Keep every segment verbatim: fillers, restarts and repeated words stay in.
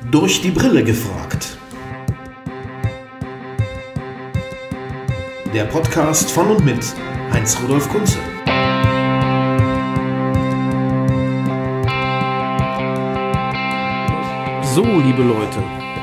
Durch die Brille gefragt. Der Podcast von und mit Heinz-Rudolf Kunze. So, liebe Leute,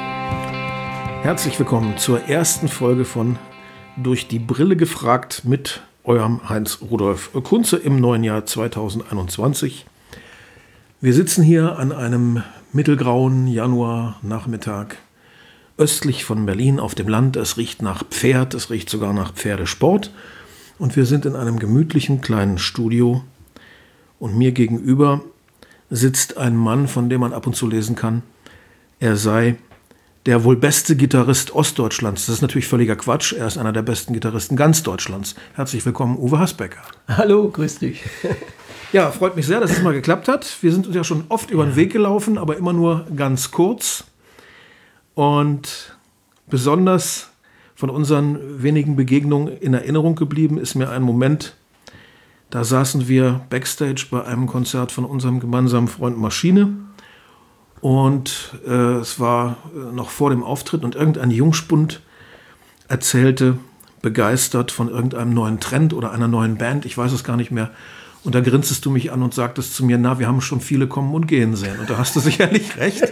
herzlich willkommen zur ersten Folge von Durch die Brille gefragt mit eurem Heinz-Rudolf Kunze im neuen Jahr zweitausendeinundzwanzig. Wir sitzen hier an einem mittelgrauen Januarnachmittag östlich von Berlin auf dem Land. Es riecht nach Pferd, es riecht sogar nach Pferdesport. Und wir sind in einem gemütlichen kleinen Studio. Und mir gegenüber sitzt ein Mann, von dem man ab und zu lesen kann, er sei der wohl beste Gitarrist Ostdeutschlands. Das ist natürlich völliger Quatsch. Er ist einer der besten Gitarristen ganz Deutschlands. Herzlich willkommen, Uwe Hasbecker. Hallo, grüß dich. Ja, freut mich sehr, dass es mal geklappt hat. Wir sind uns ja schon oft über den Weg gelaufen, aber immer nur ganz kurz. Und besonders von unseren wenigen Begegnungen in Erinnerung geblieben ist mir ein Moment, da saßen wir backstage bei einem Konzert von unserem gemeinsamen Freund Maschine. Und äh, es war äh, noch vor dem Auftritt und irgendein Jungspund erzählte begeistert von irgendeinem neuen Trend oder einer neuen Band, ich weiß es gar nicht mehr. Und da grinstest du mich an und sagtest zu mir, na, wir haben schon viele kommen und gehen sehen. Und da hast du sicherlich recht,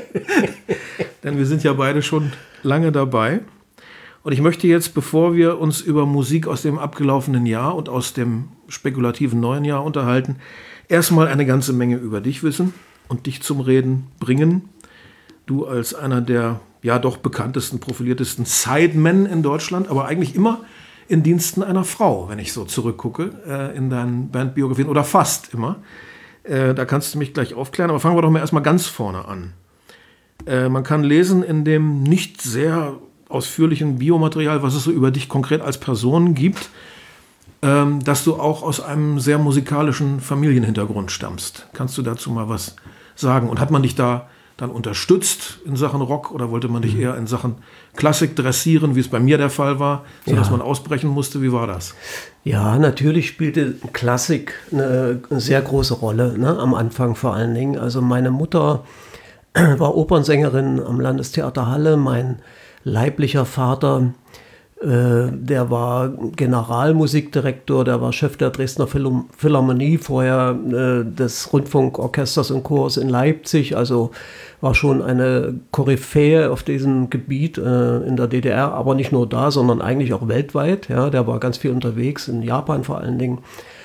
denn wir sind ja beide schon lange dabei. Und ich möchte jetzt, bevor wir uns über Musik aus dem abgelaufenen Jahr und aus dem spekulativen neuen Jahr unterhalten, erstmal eine ganze Menge über dich wissen und dich zum Reden bringen. Du als einer der ja doch bekanntesten, profiliertesten Sidemen in Deutschland, aber eigentlich immer in Diensten einer Frau, wenn ich so zurückgucke, äh, in deinen Bandbiografien, oder fast immer. Äh, da kannst du mich gleich aufklären, aber fangen wir doch mal erstmal ganz vorne an. Äh, man kann lesen in dem nicht sehr ausführlichen Biomaterial, was es so über dich konkret als Person gibt, ähm, dass du auch aus einem sehr musikalischen Familienhintergrund stammst. Kannst du dazu mal was sagen? Und hat man dich da dann unterstützt in Sachen Rock oder wollte man dich eher in Sachen Klassik dressieren, wie es bei mir der Fall war, sodass ja. man ausbrechen musste? Wie war das? Ja, natürlich spielte Klassik eine, eine sehr große Rolle, ne? Am Anfang vor allen Dingen. Also meine Mutter war Opernsängerin am Landestheater Halle, mein leiblicher Vater, äh, der war Generalmusikdirektor, der war Chef der Dresdner Phil- Philharmonie, vorher äh, des Rundfunkorchesters und Chors in Leipzig, also war schon eine Koryphäe auf diesem Gebiet äh, in der D D R, aber nicht nur da, sondern eigentlich auch weltweit. Ja, der war ganz viel unterwegs, in Japan vor allen Dingen.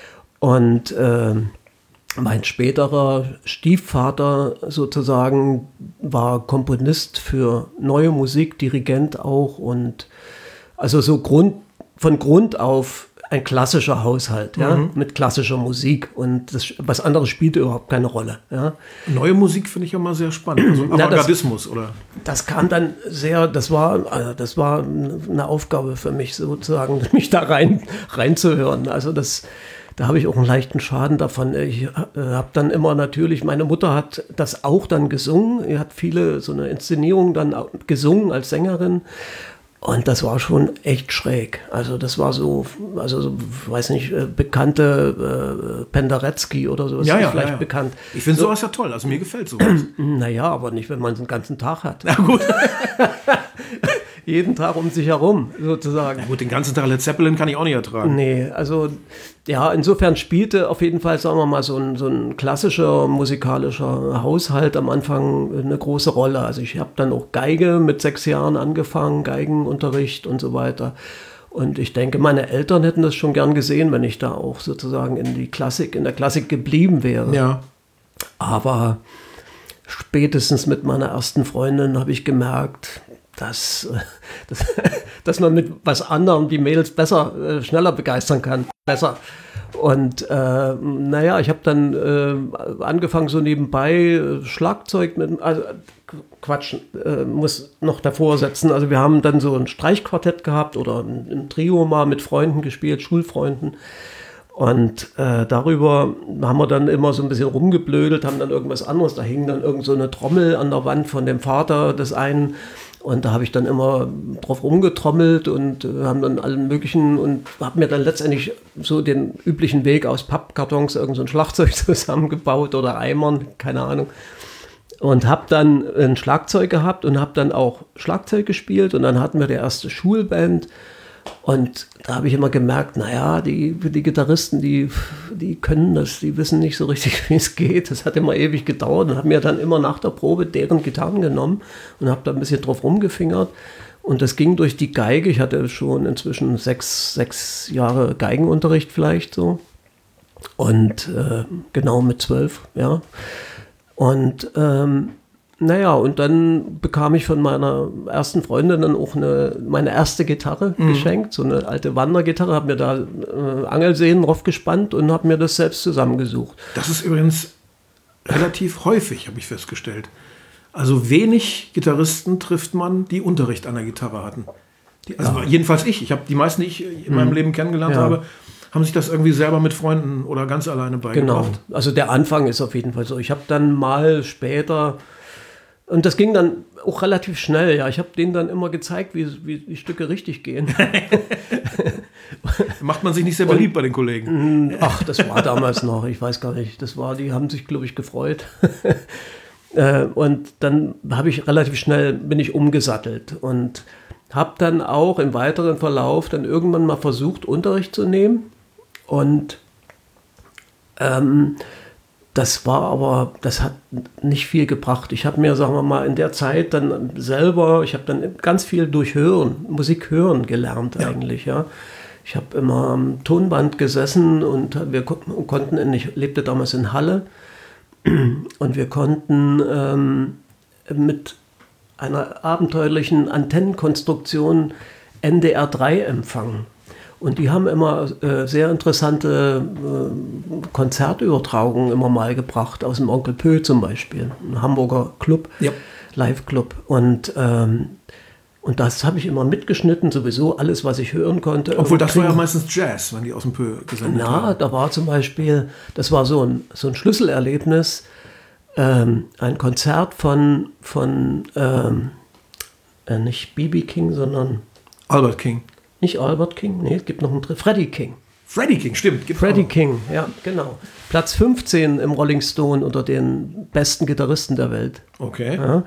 Und äh, mein späterer Stiefvater sozusagen war Komponist für neue Musik, Dirigent auch, und also so Grund, von Grund auf ein klassischer Haushalt, ja, mhm. mit klassischer Musik, und das, was anderes spielte überhaupt keine Rolle. Ja. Neue Musik finde ich ja mal sehr spannend, also Avantgardismus, oder? Das kam dann sehr, das war, also das war eine Aufgabe für mich sozusagen, mich da rein reinzuhören. Also das, da habe ich auch einen leichten Schaden davon. Ich äh, habe dann immer natürlich, meine Mutter hat das auch dann gesungen, sie hat viele so eine Inszenierung dann gesungen als Sängerin. Und das war schon echt schräg. Also das war so, also so, weiß nicht, bekannte äh, Penderecki oder so ist ja, ja, vielleicht ja, ja. bekannt. Ich finde so, sowas ja toll, also mir gefällt sowas. Naja, aber nicht, wenn man es den ganzen Tag hat. Na gut. Jeden Tag um sich herum, sozusagen. Na gut, den ganzen Tag Led Zeppelin kann ich auch nicht ertragen. Nee, also ja, insofern spielte auf jeden Fall, sagen wir mal, so ein, so ein klassischer musikalischer Haushalt am Anfang eine große Rolle. Also ich habe dann auch Geige mit sechs Jahren angefangen, Geigenunterricht und so weiter. Und ich denke, meine Eltern hätten das schon gern gesehen, wenn ich da auch sozusagen in die Klassik, in der Klassik geblieben wäre. Ja. Aber spätestens mit meiner ersten Freundin habe ich gemerkt, dass, dass, dass man mit was anderem die Mädels besser, äh, schneller begeistern kann. Besser. Und äh, naja, ich habe dann äh, angefangen so nebenbei äh, Schlagzeug mit, also Quatsch, äh, muss noch davor setzen. Also wir haben dann so ein Streichquartett gehabt oder ein, ein Trio mal mit Freunden gespielt, Schulfreunden. Und äh, darüber haben wir dann immer so ein bisschen rumgeblödelt, haben dann irgendwas anderes. Da hing dann irgend so eine Trommel an der Wand von dem Vater des einen. Und da habe ich dann immer drauf rumgetrommelt und äh, haben dann allen möglichen und habe mir dann letztendlich so den üblichen Weg aus Pappkartons irgend so ein Schlagzeug zusammengebaut oder Eimern, keine Ahnung. Und habe dann ein Schlagzeug gehabt und habe dann auch Schlagzeug gespielt. Und dann hatten wir die erste Schulband. Und da habe ich immer gemerkt, naja, die, die Gitarristen, die, die können das, die wissen nicht so richtig, wie es geht. Das hat immer ewig gedauert und habe mir dann immer nach der Probe deren Gitarren genommen und habe da ein bisschen drauf rumgefingert. Und das ging durch die Geige. Ich hatte schon inzwischen sechs, sechs Jahre Geigenunterricht vielleicht so. Und äh, genau mit zwölf, ja. Und ähm, naja, und dann bekam ich von meiner ersten Freundin dann auch eine, meine erste Gitarre mhm. geschenkt, so eine alte Wandergitarre, habe mir da äh, Angelsehnen drauf gespannt und habe mir das selbst zusammengesucht. Das ist übrigens relativ häufig, habe ich festgestellt. Also wenig Gitarristen trifft man, die Unterricht an der Gitarre hatten. Die, also ja. Jedenfalls ich. Ich habe die meisten, die ich in mhm. meinem Leben kennengelernt ja. habe, haben sich das irgendwie selber mit Freunden oder ganz alleine beigebracht. Genau, also der Anfang ist auf jeden Fall so. Ich habe dann mal später... Und das ging dann auch relativ schnell, ja. Ich habe denen dann immer gezeigt, wie, wie die Stücke richtig gehen. Macht man sich nicht sehr beliebt bei den Kollegen? Ach, das war damals noch, ich weiß gar nicht. Das war, die haben sich, glaube ich, gefreut. Und dann habe ich relativ schnell, bin ich umgesattelt und habe dann auch im weiteren Verlauf dann irgendwann mal versucht, Unterricht zu nehmen. Und ähm, das war aber, das hat nicht viel gebracht. Ich habe mir, sagen wir mal, in der Zeit dann selber, ich habe dann ganz viel durch Hören, Musik hören gelernt ja. eigentlich, ja. Ich habe immer am Tonband gesessen und wir konnten, ich lebte damals in Halle und wir konnten ähm, mit einer abenteuerlichen Antennenkonstruktion N D R drei empfangen. Und die haben immer äh, sehr interessante äh, Konzertübertragungen immer mal gebracht, aus dem Onkel Pö zum Beispiel, ein Hamburger Club, ja. Live-Club. Und, ähm, und das habe ich immer mitgeschnitten, sowieso alles, was ich hören konnte. Obwohl das war ja meistens Jazz, wenn die aus dem Pö gesendet Na, haben. da war zum Beispiel, das war so ein, so ein Schlüsselerlebnis, ähm, ein Konzert von, von ähm, äh, nicht B B King, sondern Albert King. Nicht Albert King, nee, es gibt noch einen Dr- Freddie King. Freddie King, stimmt. Freddie auch. King, ja, genau. Platz fünfzehn im Rolling Stone unter den besten Gitarristen der Welt. Okay. Ja.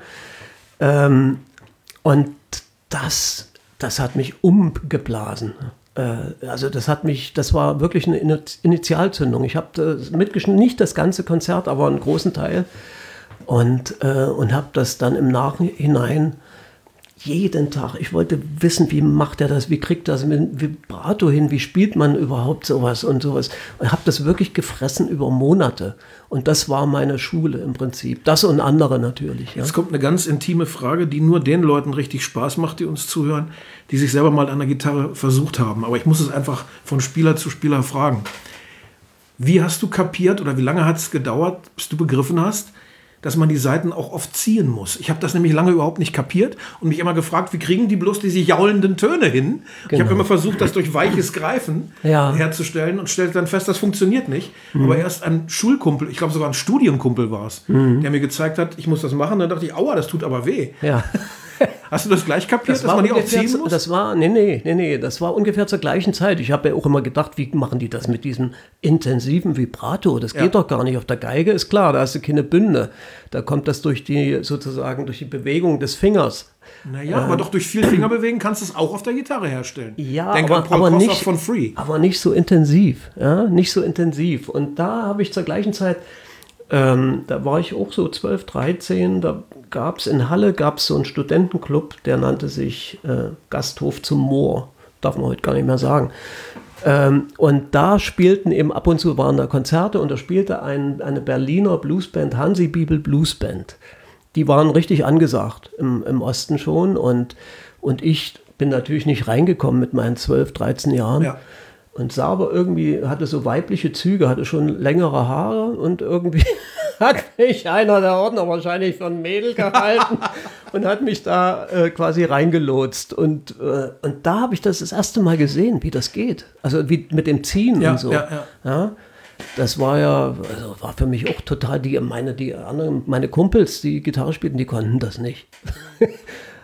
Ähm, und das, das hat mich umgeblasen. Äh, also das hat mich, das war wirklich eine Initialzündung. Ich habe mitgeschnitten, nicht das ganze Konzert, aber einen großen Teil. Und, äh, und habe das dann im Nachhinein jeden Tag, ich wollte wissen, wie macht er das, wie kriegt er das mit Vibrato hin, wie spielt man überhaupt sowas und sowas. Und habe das wirklich gefressen über Monate. Und das war meine Schule im Prinzip. Das und andere natürlich. Ja. Jetzt kommt eine ganz intime Frage, die nur den Leuten richtig Spaß macht, die uns zuhören, die sich selber mal an der Gitarre versucht haben. Aber ich muss es einfach von Spieler zu Spieler fragen. Wie hast du kapiert oder wie lange hat es gedauert, bis du begriffen hast, dass man die Saiten auch oft ziehen muss? Ich habe das nämlich lange überhaupt nicht kapiert und mich immer gefragt, wie kriegen die bloß diese jaulenden Töne hin? Genau. Ich habe immer versucht, das durch weiches Greifen ja. herzustellen und stellte dann fest, das funktioniert nicht. Mhm. Aber erst ein Schulkumpel, ich glaube sogar ein Studienkumpel war es, mhm. der mir gezeigt hat, ich muss das machen. Dann dachte ich, aua, das tut aber weh. Ja. Hast du das gleich kapiert, das dass man die auch ziehen muss? Das war, nee, nee, nee, nee, das war ungefähr zur gleichen Zeit. Ich habe ja auch immer gedacht, wie machen die das mit diesem intensiven Vibrato? Das geht ja. doch gar nicht. Auf der Geige ist klar, da hast du keine Bünde. Da kommt das durch die, sozusagen, durch die Bewegung des Fingers. Naja, ähm, aber doch durch viel Fingerbewegen kannst du es auch auf der Gitarre herstellen. Ja, Denk aber, an Paul aber, Kossoff nicht, von Free. aber nicht so intensiv. Ja? Nicht so intensiv. Und da habe ich zur gleichen Zeit, ähm, da war ich auch so zwölf, dreizehn, da gab es in Halle gab's so einen Studentenclub, der nannte sich äh, Gasthof zum Moor. Darf man heute gar nicht mehr sagen. Ähm, und da spielten eben ab und zu waren da Konzerte und da spielte ein, eine Berliner Bluesband, Hansi Bibel Bluesband. Die waren richtig angesagt im, im Osten schon und, und ich bin natürlich nicht reingekommen mit meinen zwölf, dreizehn Jahren. Ja. Und sah aber irgendwie, hatte so weibliche Züge, hatte schon längere Haare und irgendwie hat mich einer der Ordner wahrscheinlich für ein Mädel gehalten und hat mich da äh, quasi reingelotst. Und, äh, und da habe ich das das erste Mal gesehen, wie das geht. Also wie mit dem Ziehen ja, und so. Ja, ja. Ja, das war ja, also war für mich auch total, die, meine, die anderen, meine Kumpels, die Gitarre spielten, die konnten das nicht.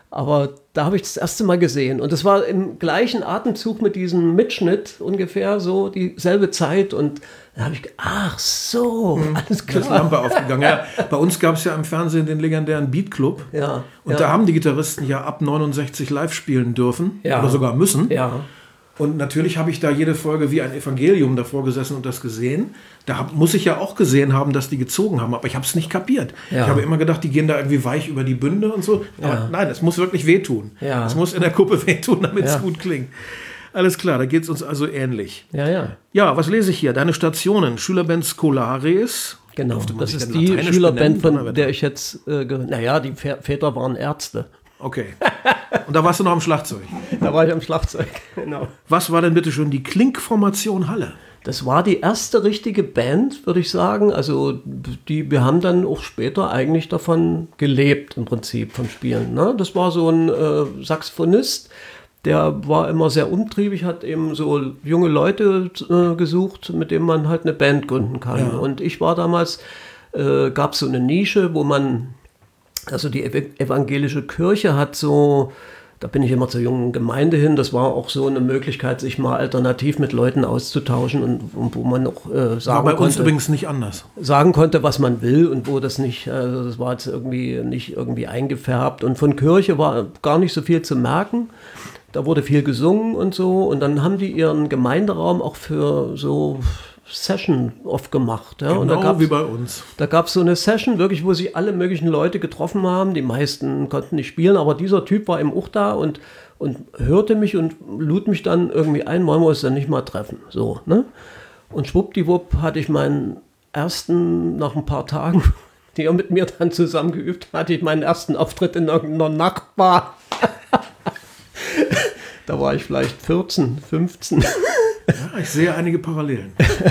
Aber da habe ich das erste Mal gesehen. Und das war im gleichen Atemzug mit diesem Mitschnitt ungefähr so dieselbe Zeit. Und da habe ich gedacht, ach so, mhm. alles klar. Da ist die Lampe aufgegangen. Ja, bei uns gab es ja im Fernsehen den legendären Beat Club. Ja, und ja. da haben die Gitarristen ja ab neunundsechzig live spielen dürfen. Ja. Oder sogar müssen. Ja. Und natürlich habe ich da jede Folge wie ein Evangelium davor gesessen und das gesehen. Da hab, muss ich ja auch gesehen haben, dass die gezogen haben, aber ich habe es nicht kapiert. Ja. Ich habe immer gedacht, die gehen da irgendwie weich über die Bünde und so. Aber ja. nein, es muss wirklich wehtun. Es ja. muss in der Kuppe wehtun, damit es ja. gut klingt. Alles klar, da geht es uns also ähnlich. Ja, ja. Ja, was lese ich hier? Deine Stationen, Schülerband Scolaris. Genau, das ist die Lateinisch Schülerband, benennen, von der ich jetzt, äh, naja, die Väter waren Ärzte. Okay. Und da warst du noch am Schlagzeug? Da war ich am Schlagzeug, genau. Was war denn bitte schon die Klinkformation Halle? Das war die erste richtige Band, würde ich sagen. Also die, wir haben dann auch später eigentlich davon gelebt, im Prinzip, vom Spielen. Ne? Das war so ein äh, Saxophonist, der war immer sehr umtriebig, hat eben so junge Leute äh, gesucht, mit denen man halt eine Band gründen kann. Ja. Und ich war damals, äh, gab es so eine Nische, wo man... Also die evangelische Kirche hat so, da bin ich immer zur jungen Gemeinde hin, das war auch so eine Möglichkeit, sich mal alternativ mit Leuten auszutauschen und, und wo man auch äh, sagen war bei uns konnte, übrigens nicht anders. Sagen konnte, was man will und wo das nicht, also das war jetzt irgendwie nicht irgendwie eingefärbt und von Kirche war gar nicht so viel zu merken. Da wurde viel gesungen und so und dann haben die ihren Gemeinderaum auch für so Session oft gemacht. Ja? Genau und da gab's, wie bei uns. Da gab es so eine Session, wirklich, wo sich alle möglichen Leute getroffen haben. Die meisten konnten nicht spielen, aber dieser Typ war eben auch da und, und hörte mich und lud mich dann irgendwie ein, wollen wir uns dann nicht mal treffen. So, ne? Und schwuppdiwupp hatte ich meinen ersten, nach ein paar Tagen, die er mit mir dann zusammen geübt hat, hatte ich meinen ersten Auftritt in irgendeiner Nachtbar. Da war ich vielleicht vierzehn, fünfzehn. Ja, ich sehe einige Parallelen.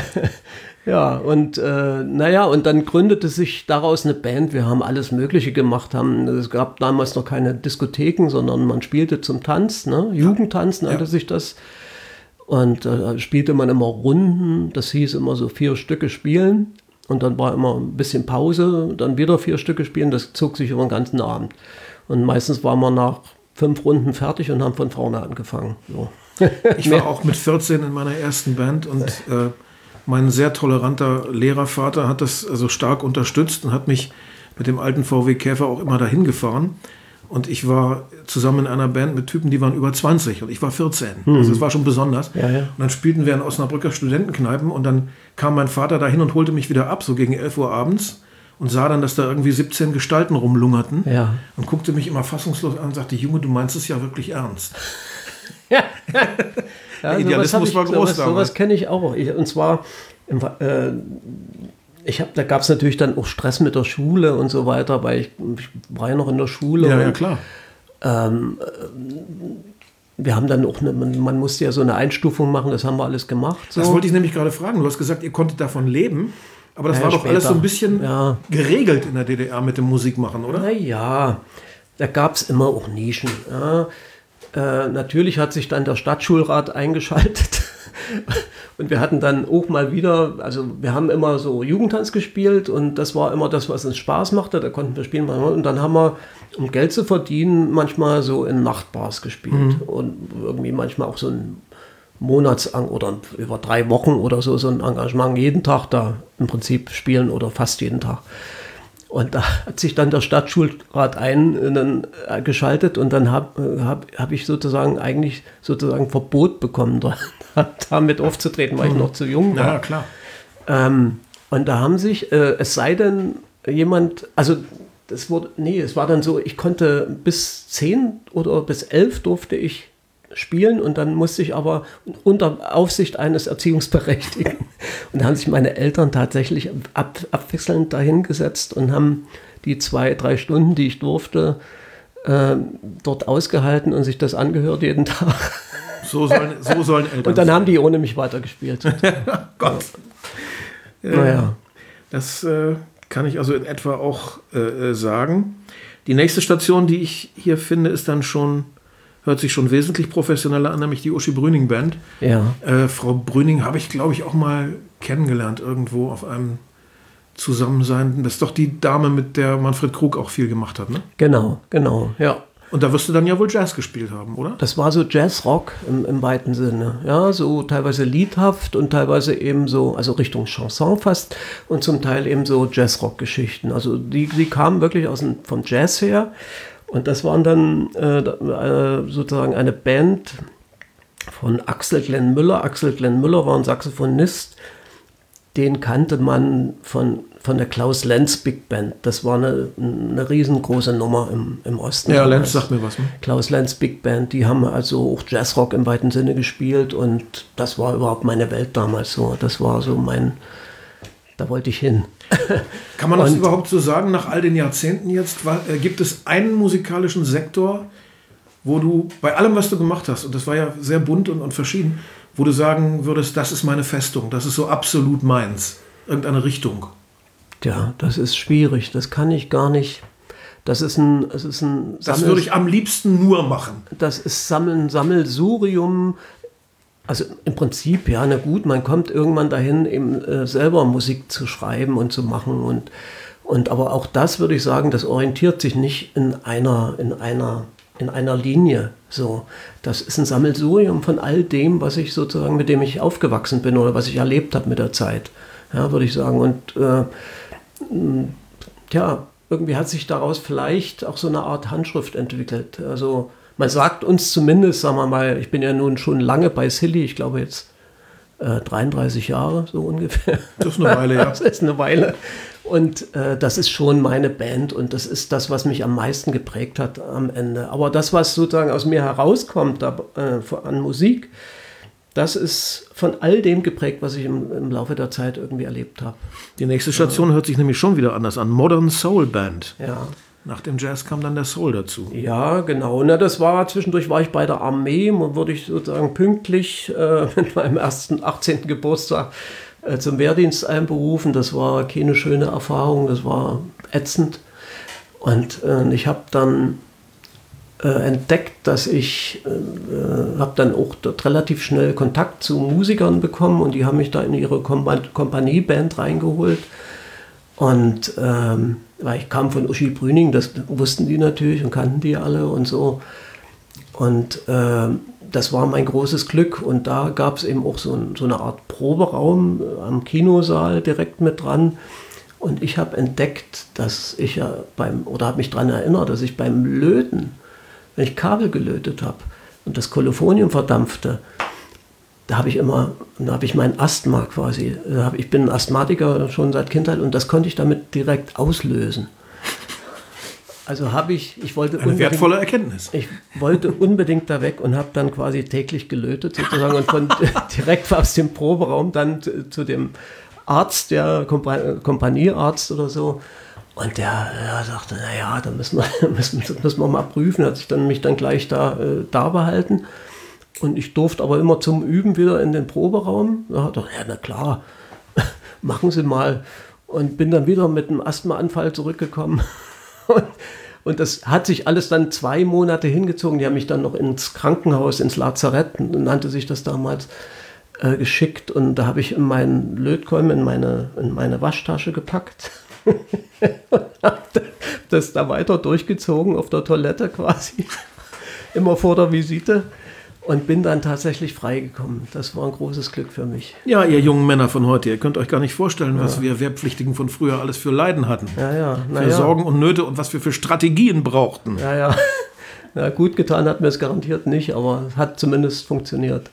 Ja, und äh, naja, und dann gründete sich daraus eine Band. Wir haben alles Mögliche gemacht. Haben, es gab damals noch keine Diskotheken, sondern man spielte zum Tanz, ne? Jugendtanz nannte ja. sich das. Und äh, spielte man immer Runden. Das hieß immer so vier Stücke spielen. Und dann war immer ein bisschen Pause, dann wieder vier Stücke spielen. Das zog sich über den ganzen Abend. Und meistens waren wir nach fünf Runden fertig und haben von vorne angefangen. So. Ich war auch mit vierzehn in meiner ersten Band und äh, mein sehr toleranter Lehrervater hat das also stark unterstützt und hat mich mit dem alten V W Käfer auch immer dahin gefahren. Und ich war zusammen in einer Band mit Typen, die waren über zwanzig und ich war vierzehn. Mhm. Also das war schon besonders. Ja, ja. Und dann spielten wir in Osnabrücker Studentenkneipen und dann kam mein Vater dahin und holte mich wieder ab, so gegen elf Uhr abends. Und sah dann, dass da irgendwie siebzehn Gestalten rumlungerten. Ja. Und guckte mich immer fassungslos an und sagte, Junge, du meinst es ja wirklich ernst. Ja. Der Idealismus ich, war groß sowas, damals. Sowas kenne ich auch. Ich, und zwar, äh, ich hab, da gab es natürlich dann auch Stress mit der Schule und so weiter, weil ich, ich war ja noch in der Schule. Ja, und, ja, klar. Ähm, wir haben dann auch, eine, man, man musste ja so eine Einstufung machen, das haben wir alles gemacht. So. Das wollte ich nämlich gerade fragen. Du hast gesagt, ihr konntet davon leben. Aber das ja, war doch später. alles so ein bisschen ja. geregelt in der D D R mit dem Musikmachen, oder? Naja, da gab es immer auch Nischen. Ja. Äh, natürlich hat sich dann der Stadtschulrat eingeschaltet. Und wir hatten dann auch mal wieder, also wir haben immer so Jugendtanz gespielt und das war immer das, was uns Spaß machte. Da konnten wir spielen. Und dann haben wir, um Geld zu verdienen, manchmal so in Nachtbars gespielt. Mhm. Und irgendwie manchmal auch so ein Monatsang oder über drei Wochen oder so, so ein Engagement jeden Tag da im Prinzip spielen oder fast jeden Tag. Und da hat sich dann der Stadtschulrat eingeschaltet und dann habe hab, hab ich sozusagen eigentlich sozusagen Verbot bekommen, da, damit aufzutreten, weil ich noch zu jung war. Ja, klar. Ähm, und da haben sich, äh, es sei denn, jemand, also das wurde, nee, es war dann so, ich konnte bis zehn oder bis elf durfte ich spielen und dann musste ich aber unter Aufsicht eines Erziehungsberechtigten. Und da haben sich meine Eltern tatsächlich ab, abwechselnd dahingesetzt und haben die zwei, drei Stunden, die ich durfte, äh, dort ausgehalten und sich das angehört jeden Tag. So sollen, so sollen Eltern Und dann sein. haben die ohne mich weitergespielt. Gott. Ja. Äh, naja. Das äh, kann ich also in etwa auch äh, sagen. Die nächste Station, die ich hier finde, ist dann schon hört sich schon wesentlich professioneller an, nämlich die Uschi Brüning Band. Ja. Äh, Frau Brüning habe ich, glaube ich, auch mal kennengelernt irgendwo auf einem Zusammensein. Das ist doch die Dame, mit der Manfred Krug auch viel gemacht hat, ne? Genau, genau, ja. Und da wirst du dann ja wohl Jazz gespielt haben, oder? Das war so Jazzrock im, im weiten Sinne. Ja, so teilweise liedhaft und teilweise eben so, also Richtung Chanson fast und zum Teil eben so Jazzrock-Geschichten. Also die, die kamen wirklich aus dem, vom Jazz her. Und das waren dann äh, sozusagen eine Band von Axel Glenn Müller. Axel Glenn Müller war ein Saxophonist. Den kannte man von, von der Klaus Lenz Big Band. Das war eine, eine riesengroße Nummer im, im Osten. Ja, Lenz sagt mir was. Ne? Klaus Lenz Big Band, die haben also auch Jazzrock im weiten Sinne gespielt und das war überhaupt meine Welt damals so. Das war so mein, da wollte ich hin. Kann man das und, überhaupt so sagen, nach all den Jahrzehnten jetzt? War, äh, gibt es einen musikalischen Sektor, wo du bei allem, was du gemacht hast, und das war ja sehr bunt und, und verschieden, wo du sagen würdest, das ist meine Festung, das ist so absolut meins, irgendeine Richtung? Ja, das ist schwierig, das kann ich gar nicht. Das ist ein, das ist ein Das würde ich am liebsten nur machen. Das ist Sammeln, Sammelsurium. Also im Prinzip, ja, na gut, man kommt irgendwann dahin, eben äh, selber Musik zu schreiben und zu machen. Und, und aber auch das würde ich sagen, das orientiert sich nicht in einer, in einer in einer Linie. So, das ist ein Sammelsurium von all dem, was ich sozusagen, mit dem ich aufgewachsen bin oder was ich erlebt habe mit der Zeit, ja, würde ich sagen. Und äh, ja, irgendwie hat sich daraus vielleicht auch so eine Art Handschrift entwickelt. Also man sagt uns zumindest, sagen wir mal, ich bin ja nun schon lange bei Silly, ich glaube jetzt äh, dreiunddreißig Jahre so ungefähr. Das ist eine Weile, ja. Das ist eine Weile. Und äh, das ist schon meine Band und das ist das, was mich am meisten geprägt hat am Ende. Aber das, was sozusagen aus mir herauskommt da, äh, an Musik, das ist von all dem geprägt, was ich im, im Laufe der Zeit irgendwie erlebt habe. Die nächste Station ja. hört sich nämlich schon wieder anders an. Modern Soul Band. Ja. Nach dem Jazz kam dann der Soul dazu. Ja, genau. Na, das war, zwischendurch war ich bei der Armee und wurde ich sozusagen pünktlich äh, mit meinem ersten achtzehnten Geburtstag zum Wehrdienst einberufen. Das war keine schöne Erfahrung, das war ätzend. Und äh, ich habe dann äh, entdeckt, dass ich, äh, habe dann auch dort relativ schnell Kontakt zu Musikern bekommen und die haben mich da in ihre Kompa- Kompanieband reingeholt. Und ähm, weil ich kam von Uschi Brüning, das wussten die natürlich und kannten die alle und so. Und äh, das war mein großes Glück und da gab es eben auch so, ein, so eine Art Proberaum am Kinosaal direkt mit dran und ich habe entdeckt, dass ich ja beim, oder habe mich daran erinnert, dass ich beim Löten, wenn ich Kabel gelötet habe und das Kolophonium verdampfte, da habe ich immer, da habe ich mein Asthma quasi, da hab, ich bin Asthmatiker schon seit Kindheit und das konnte ich damit direkt auslösen. Also habe ich, ich wollte eine wertvolle Erkenntnis. Ich wollte unbedingt da weg und habe dann quasi täglich gelötet sozusagen und von direkt aus dem Proberaum dann zu, zu dem Arzt, der Kompa- Kompaniearzt oder so. Und der, der sagte, naja, da müssen wir, müssen, müssen wir mal prüfen. Hat sich dann mich dann gleich da, äh, da behalten. Und ich durfte aber immer zum Üben wieder in den Proberaum. Da dachte ich, ja, na klar, machen Sie mal. Und bin dann wieder mit einem Asthmaanfall zurückgekommen. Und, und das hat sich alles dann zwei Monate hingezogen. Die haben mich dann noch ins Krankenhaus, ins Lazarett, nannte sich das damals, äh, geschickt. Und da habe ich in meinen Lötkolben, in meine, in meine Waschtasche gepackt. Und habe das da weiter durchgezogen auf der Toilette quasi. Immer vor der Visite. Und bin dann tatsächlich freigekommen. Das war ein großes Glück für mich. Ja, ihr jungen Männer von heute, ihr könnt euch gar nicht vorstellen, was ja. wir Wehrpflichtigen von früher alles für Leiden hatten. Ja, ja. Na für ja. Sorgen und Nöte und was wir für Strategien brauchten. Ja, ja. Na, gut getan hat mir es garantiert nicht, aber es hat zumindest funktioniert.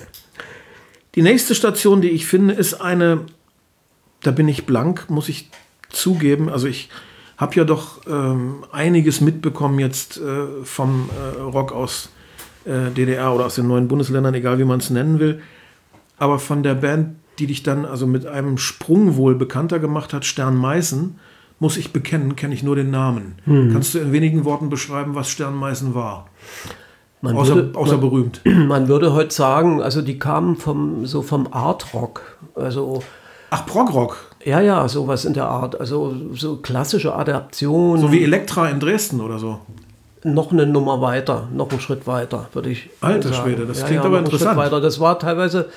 Die nächste Station, die ich finde, ist eine, da bin ich blank, muss ich zugeben. Also ich habe ja doch ähm, einiges mitbekommen jetzt äh, vom äh, Rock aus D D R oder aus den neuen Bundesländern, egal wie man es nennen will. Aber von der Band, die dich dann also mit einem Sprung wohl bekannter gemacht hat, Stern Meißen, muss ich bekennen, kenne ich nur den Namen. Hm. Kannst du in wenigen Worten beschreiben, was Stern Meißen war? Man außer würde, außer man, berühmt. Man würde heute sagen, also die kamen vom, so vom Art Rock. Also, Ach, Prog-Rock? Ja, ja, sowas in der Art. Also so klassische Adaptionen. So wie Elektra in Dresden oder so? Noch eine Nummer weiter, noch einen Schritt weiter, würde ich Alter sagen. Schwede, das ja, klingt ja, aber noch interessant. Einen Schritt weiter. Das war teilweise,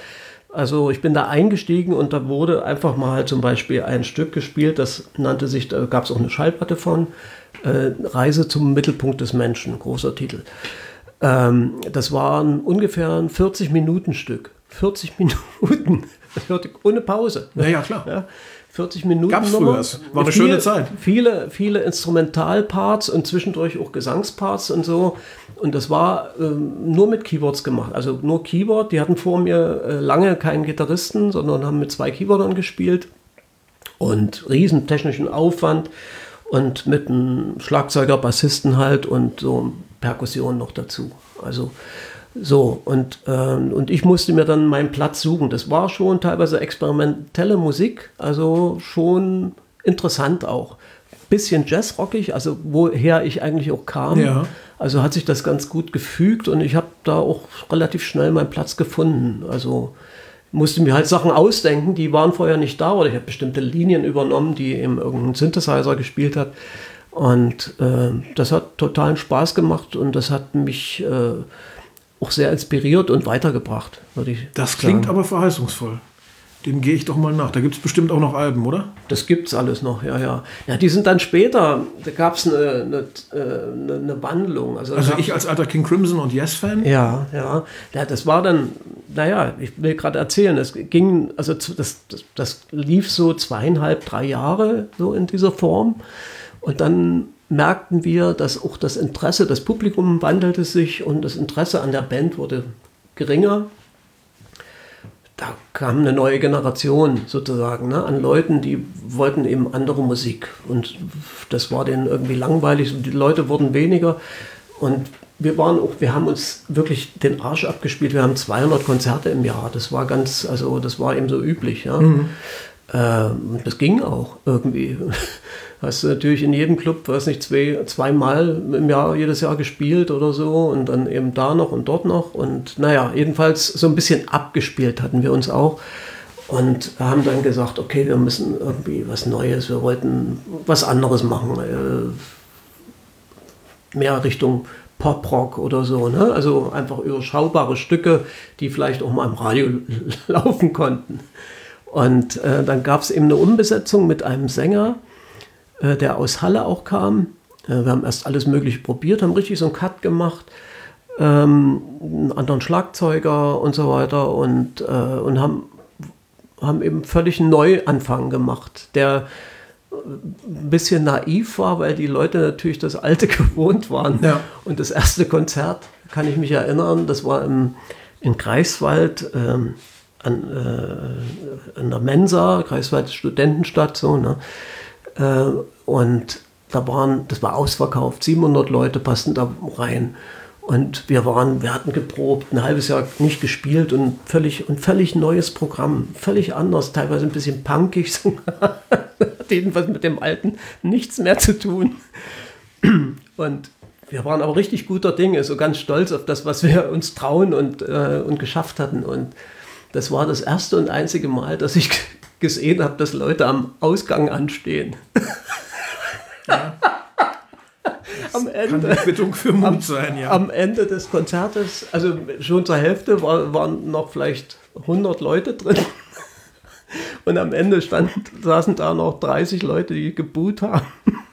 Also ich bin da eingestiegen und da wurde einfach mal zum Beispiel ein Stück gespielt, das nannte sich, da gab es auch eine Schallplatte von, äh, Reise zum Mittelpunkt des Menschen, großer Titel. Ähm, das war ein ungefähr ein vierzig-Minuten-Stück. vierzig Minuten, ohne Pause. Ja, ja, klar. Ja, vierzig Minuten. Gab's früher. War eine viele, schöne Zeit. Viele, viele Instrumentalparts und zwischendurch auch Gesangsparts und so. Und das war ähm, nur mit Keyboards gemacht. Also nur Keyboard. Die hatten vor mir äh, lange keinen Gitarristen, sondern haben mit zwei Keyboardern gespielt. Und riesen technischen Aufwand. Und mit einem Schlagzeuger, Bassisten halt und so Perkussion noch dazu. Also so, und, ähm, und ich musste mir dann meinen Platz suchen. Das war schon teilweise experimentelle Musik, also schon interessant auch. Bisschen jazzrockig, also woher ich eigentlich auch kam. Ja. Also hat sich das ganz gut gefügt und ich habe da auch relativ schnell meinen Platz gefunden. Also musste mir halt Sachen ausdenken, die waren vorher nicht da, oder ich habe bestimmte Linien übernommen, die eben irgendein Synthesizer gespielt hat. Und äh, das hat totalen Spaß gemacht und das hat mich äh, auch sehr inspiriert und weitergebracht, würde ich Das sagen. klingt aber verheißungsvoll. Dem gehe ich doch mal nach. Da gibt es bestimmt auch noch Alben, oder? Das gibt's alles noch, ja, ja. Ja, die sind dann später, da gab es eine, eine, eine, eine Wandlung. Also, Also ich als alter King Crimson und Yes-Fan? Ja, ja, ja. Das war dann, naja, ich will gerade erzählen, es ging, also das, das, das lief so zweieinhalb, drei Jahre so in dieser Form. Und dann merkten wir, dass auch das Interesse, das Publikum wandelte sich und das Interesse an der Band wurde geringer. Da kam eine neue Generation sozusagen, ne, an Leuten, die wollten eben andere Musik. Und das war denen irgendwie langweilig. Die Leute wurden weniger. Und wir waren auch, wir haben uns wirklich den Arsch abgespielt. Wir haben zweihundert Konzerte im Jahr. Das war ganz, also das war eben so üblich. Ja. Mhm. Ähm, das ging auch irgendwie. Hast du natürlich in jedem Club, weiß nicht, zwei, zweimal im Jahr, jedes Jahr gespielt oder so und dann eben da noch und dort noch und naja, jedenfalls so ein bisschen abgespielt hatten wir uns auch und haben dann gesagt, okay, wir müssen irgendwie was Neues, wir wollten was anderes machen, äh, mehr Richtung Pop-Rock oder so, ne? Also einfach überschaubare Stücke, die vielleicht auch mal im Radio laufen konnten. Und äh, dann gab es eben eine Umbesetzung mit einem Sänger, der aus Halle auch kam. Wir haben erst alles Mögliche probiert, haben richtig so einen Cut gemacht, ähm, einen anderen Schlagzeuger und so weiter und, äh, und haben, haben eben völlig einen Neuanfang gemacht, der ein bisschen naiv war, weil die Leute natürlich das Alte gewohnt waren. Ja. Und das erste Konzert, kann ich mich erinnern, das war im, in Greifswald, ähm, an, äh, in der Mensa, Greifswald Studentenstadt, so, ne? Und da waren, das war ausverkauft, siebenhundert Leute passten da rein. Und wir waren, wir hatten geprobt, ein halbes Jahr nicht gespielt und völlig, und völlig neues Programm, völlig anders, teilweise ein bisschen punkig sogar. Hat jedenfalls mit dem Alten nichts mehr zu tun. Und wir waren aber richtig guter Dinge, so ganz stolz auf das, was wir uns trauen und, äh, und geschafft hatten. Und das war das erste und einzige Mal, dass ich gesehen habe, dass Leute am Ausgang anstehen. Ja. am Ende, kann die Quittung für Mut am, sein, ja. Am Ende des Konzertes, also schon zur Hälfte, war, waren noch vielleicht hundert Leute drin. Und am Ende stand, saßen da noch dreißig Leute, die geboot haben.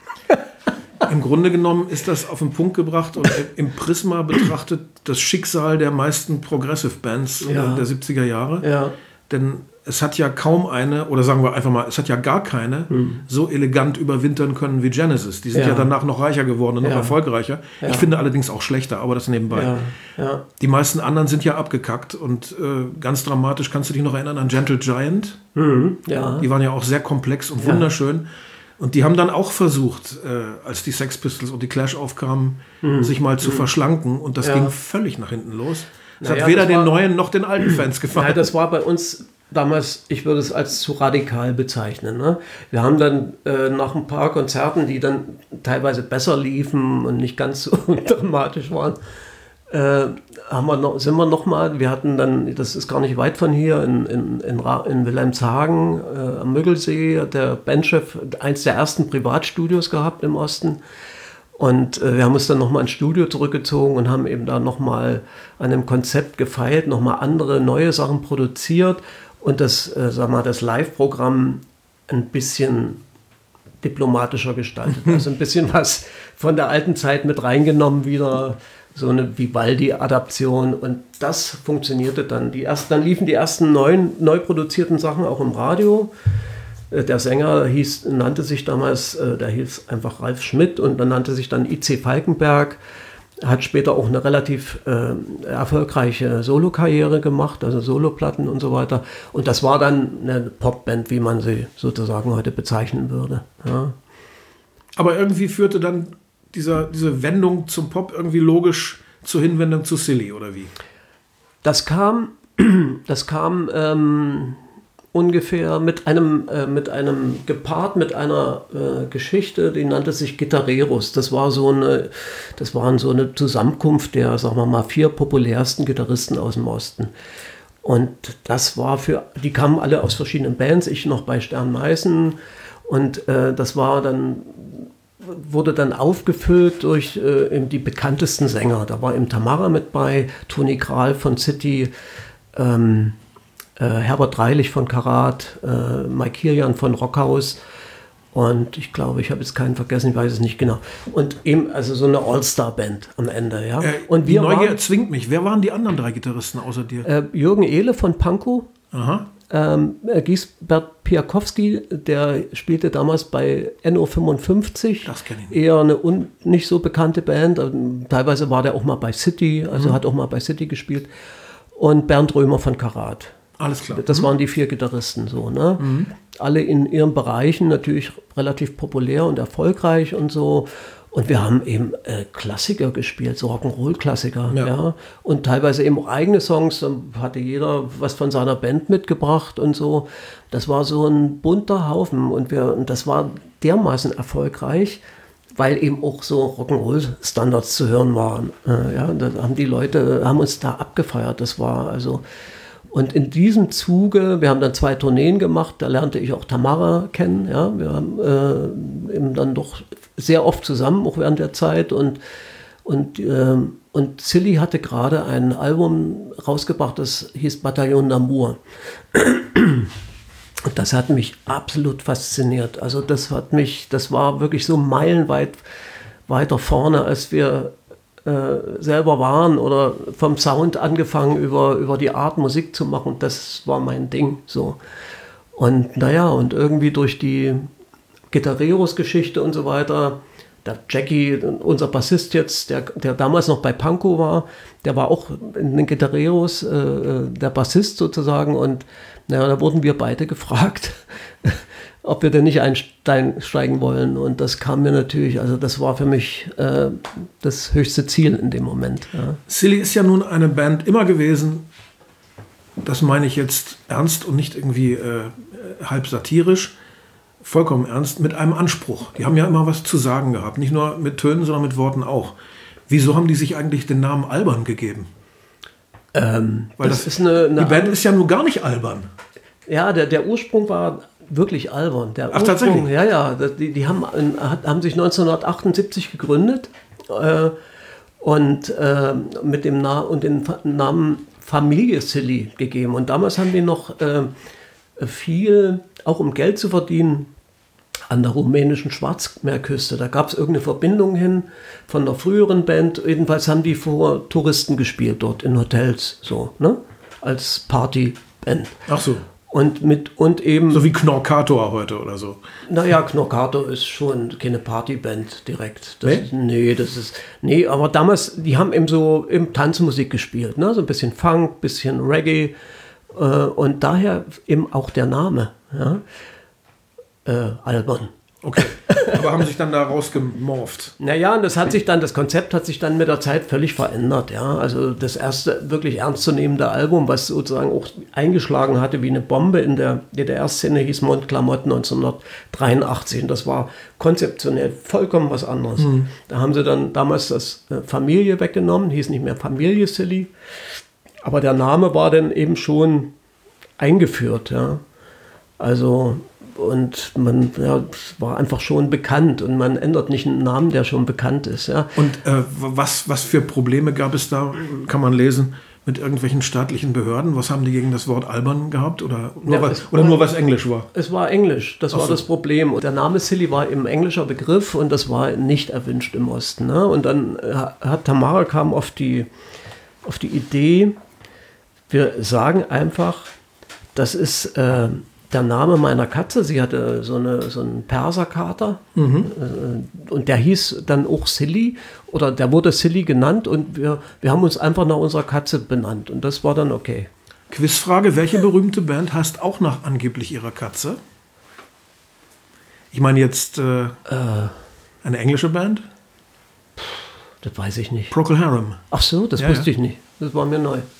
Im Grunde genommen ist das auf den Punkt gebracht und im Prisma betrachtet das Schicksal der meisten Progressive Bands ja. der siebziger Jahre. Ja. Denn es hat ja kaum eine, oder sagen wir einfach mal, es hat ja gar keine hm. so elegant überwintern können wie Genesis. Die sind ja, ja danach noch reicher geworden und noch ja. erfolgreicher. Ja. Ich finde allerdings auch schlechter, aber das nebenbei. Ja. Ja. Die meisten anderen sind ja abgekackt und äh, ganz dramatisch, kannst du dich noch erinnern an Gentle Giant? Hm. Ja. Die waren ja auch sehr komplex und wunderschön. Ja. Und die haben dann auch versucht, äh, als die Sex Pistols und die Clash aufkamen, hm. sich mal zu hm. verschlanken und das ja. ging völlig nach hinten los. Es naja, hat weder war, den neuen noch den alten Fans gefallen. Ja, das war bei uns damals, ich würde es als zu radikal bezeichnen. Ne? Wir haben dann äh, nach ein paar Konzerten, die dann teilweise besser liefen und nicht ganz so dramatisch waren, äh, haben wir noch, sind wir nochmal, wir hatten dann, das ist gar nicht weit von hier, in, in, in, in Wilhelmshagen äh, am Müggelsee, der Bandchef eins der ersten Privatstudios gehabt im Osten. Und äh, wir haben uns dann nochmal ins Studio zurückgezogen und haben eben da nochmal an einem Konzept gefeilt, nochmal andere neue Sachen produziert und das, äh, sag mal, das Live-Programm ein bisschen diplomatischer gestaltet. Also ein bisschen was von der alten Zeit mit reingenommen, wieder so eine Vivaldi-Adaption. Und das funktionierte dann. Die ersten, dann liefen die ersten neuen, neu produzierten Sachen auch im Radio. Der Sänger hieß, nannte sich damals, der hieß einfach Ralf Schmidt und dann nannte sich dann I C Falkenberg. Hat später auch eine relativ äh, erfolgreiche Solokarriere gemacht, also Soloplatten und so weiter. Und das war dann eine Popband, wie man sie sozusagen heute bezeichnen würde. Ja. Aber irgendwie führte dann dieser, diese Wendung zum Pop irgendwie logisch zur Hinwendung zu Silly, oder wie? Das kam, das kam ähm, ungefähr mit einem, äh, mit einem gepaart mit einer äh, Geschichte, die nannte sich Gitarreros. Das war so eine, das waren so eine Zusammenkunft der, sagen wir mal, vier populärsten Gitarristen aus dem Osten. Und das war für, die kamen alle aus verschiedenen Bands, ich noch bei Stern Meißen. Und äh, das war dann, wurde dann aufgefüllt durch äh, eben die bekanntesten Sänger. Da war eben Tamara mit bei, Toni Kral von City, ähm, Äh, Herbert Dreilich von Karat, äh, Mike Kirian von Rockhaus und ich glaube, ich habe jetzt keinen vergessen, ich weiß es nicht genau. Und eben also so eine All-Star-Band am Ende. Ja. Äh, und die wir Neugier waren, zwingt mich. Wer waren die anderen drei Gitarristen außer dir? Äh, Jürgen Ehle von Pankow, Aha. ähm, äh, Giesbert Piakowski, der spielte damals bei N O fünfundfünfzig. Das kenne ich nicht. Eher eine un, nicht so bekannte Band. Teilweise war der auch mal bei City, also mhm. hat auch mal bei City gespielt. Und Bernd Römer von Karat. Alles klar. Das mhm. waren die vier Gitarristen so, ne? Mhm. Alle in ihren Bereichen natürlich relativ populär und erfolgreich und so. Und wir haben eben äh, Klassiker gespielt, so Rock'n'Roll-Klassiker, ja. ja. Und teilweise eben auch eigene Songs. Da hatte jeder was von seiner Band mitgebracht und so. Das war so ein bunter Haufen und wir, und das war dermaßen erfolgreich, weil eben auch so Rock'n'Roll-Standards zu hören waren. Äh, ja, da haben die Leute, haben uns da abgefeiert. Das war also. Und in diesem Zuge, wir haben dann zwei Tourneen gemacht, da lernte ich auch Tamara kennen. Ja, wir haben äh, eben dann doch sehr oft zusammen, auch während der Zeit. Und, und, äh, und Silly hatte gerade ein Album rausgebracht, das hieß Bataillon d'Amour. Und das hat mich absolut fasziniert. Also das hat mich, das war wirklich so meilenweit weiter vorne, als wir selber waren oder vom Sound angefangen über, über die Art Musik zu machen. Das war mein Ding so. Und naja, und irgendwie durch die Gitarreros-Geschichte und so weiter, der Jackie, unser Bassist jetzt, der, der damals noch bei Pankow war, der war auch in den Gitarreros äh, der Bassist sozusagen und naja, da wurden wir beide gefragt, ob wir denn nicht einsteigen wollen. Und das kam mir natürlich, also das war für mich äh, das höchste Ziel in dem Moment. Ja. Silly ist ja nun eine Band immer gewesen, das meine ich jetzt ernst und nicht irgendwie äh, halb satirisch, vollkommen ernst, mit einem Anspruch. Die haben ja immer was zu sagen gehabt, nicht nur mit Tönen, sondern mit Worten auch. Wieso haben die sich eigentlich den Namen Albern gegeben? Ähm, Weil das, das ist eine, eine die Band ist ja nun gar nicht albern. Ja, der, der Ursprung war wirklich albern. Der Ach, Ursprung, tatsächlich? Ja, ja. Die, die haben, haben sich neunzehnhundertachtundsiebzig gegründet äh, und äh, mit dem Na- und den Namen Familie Silly gegeben. Und damals haben die noch äh, viel, auch um Geld zu verdienen, an der rumänischen Schwarzmeerküste. Da gab es irgendeine Verbindung hin von der früheren Band. Jedenfalls haben die vor Touristen gespielt dort in Hotels, so, ne? Als Partyband. Ach so. Und, mit, und eben. So wie Knorkator heute oder so. Naja, Knorkator ist schon keine Partyband direkt. Das Nee? Ist, nee, das ist. Nee, aber damals, die haben eben so eben Tanzmusik gespielt, ne? So ein bisschen Funk, bisschen Reggae. Äh, und daher eben auch der Name, ja? Äh, albern. Okay. Aber haben sich dann daraus gemorpht. Naja, und das hat sich dann, das Konzept hat sich dann mit der Zeit völlig verändert, ja. Also das erste wirklich ernstzunehmende Album, was sozusagen auch eingeschlagen hatte wie eine Bombe in der D D R-Szene, hieß Mondklamott neunzehnhundertdreiundachtzig. Und das war konzeptionell vollkommen was anderes. Mhm. Da haben sie dann damals das äh, Familie weggenommen, hieß nicht mehr Familie Silly. Aber der Name war dann eben schon eingeführt, ja. Also und man ja, war einfach schon bekannt und man ändert nicht einen Namen, der schon bekannt ist. Ja. Und äh, was, was für Probleme gab es da, kann man lesen, mit irgendwelchen staatlichen Behörden? Was haben die gegen das Wort albern gehabt? Oder nur, ja, was, oder war, nur was Englisch war? Es war Englisch, das Ach war so. das Problem. Und der Name Silly war eben englischer Begriff und das war nicht erwünscht im Osten. Ne? Und dann hat Tamara kam auf die, auf die Idee, wir sagen einfach, das ist äh, der Name meiner Katze. Sie hatte so, eine, so einen Perserkater mhm. äh, und der hieß dann auch Silly oder der wurde Silly genannt und wir, wir haben uns einfach nach unserer Katze benannt und das war dann okay. Quizfrage, welche berühmte Band heißt auch nach angeblich ihrer Katze? Ich meine jetzt äh, äh, eine englische Band? Das weiß ich nicht. Procol Harum. Ach so, das ja, wusste ja. ich nicht. Das war mir neu.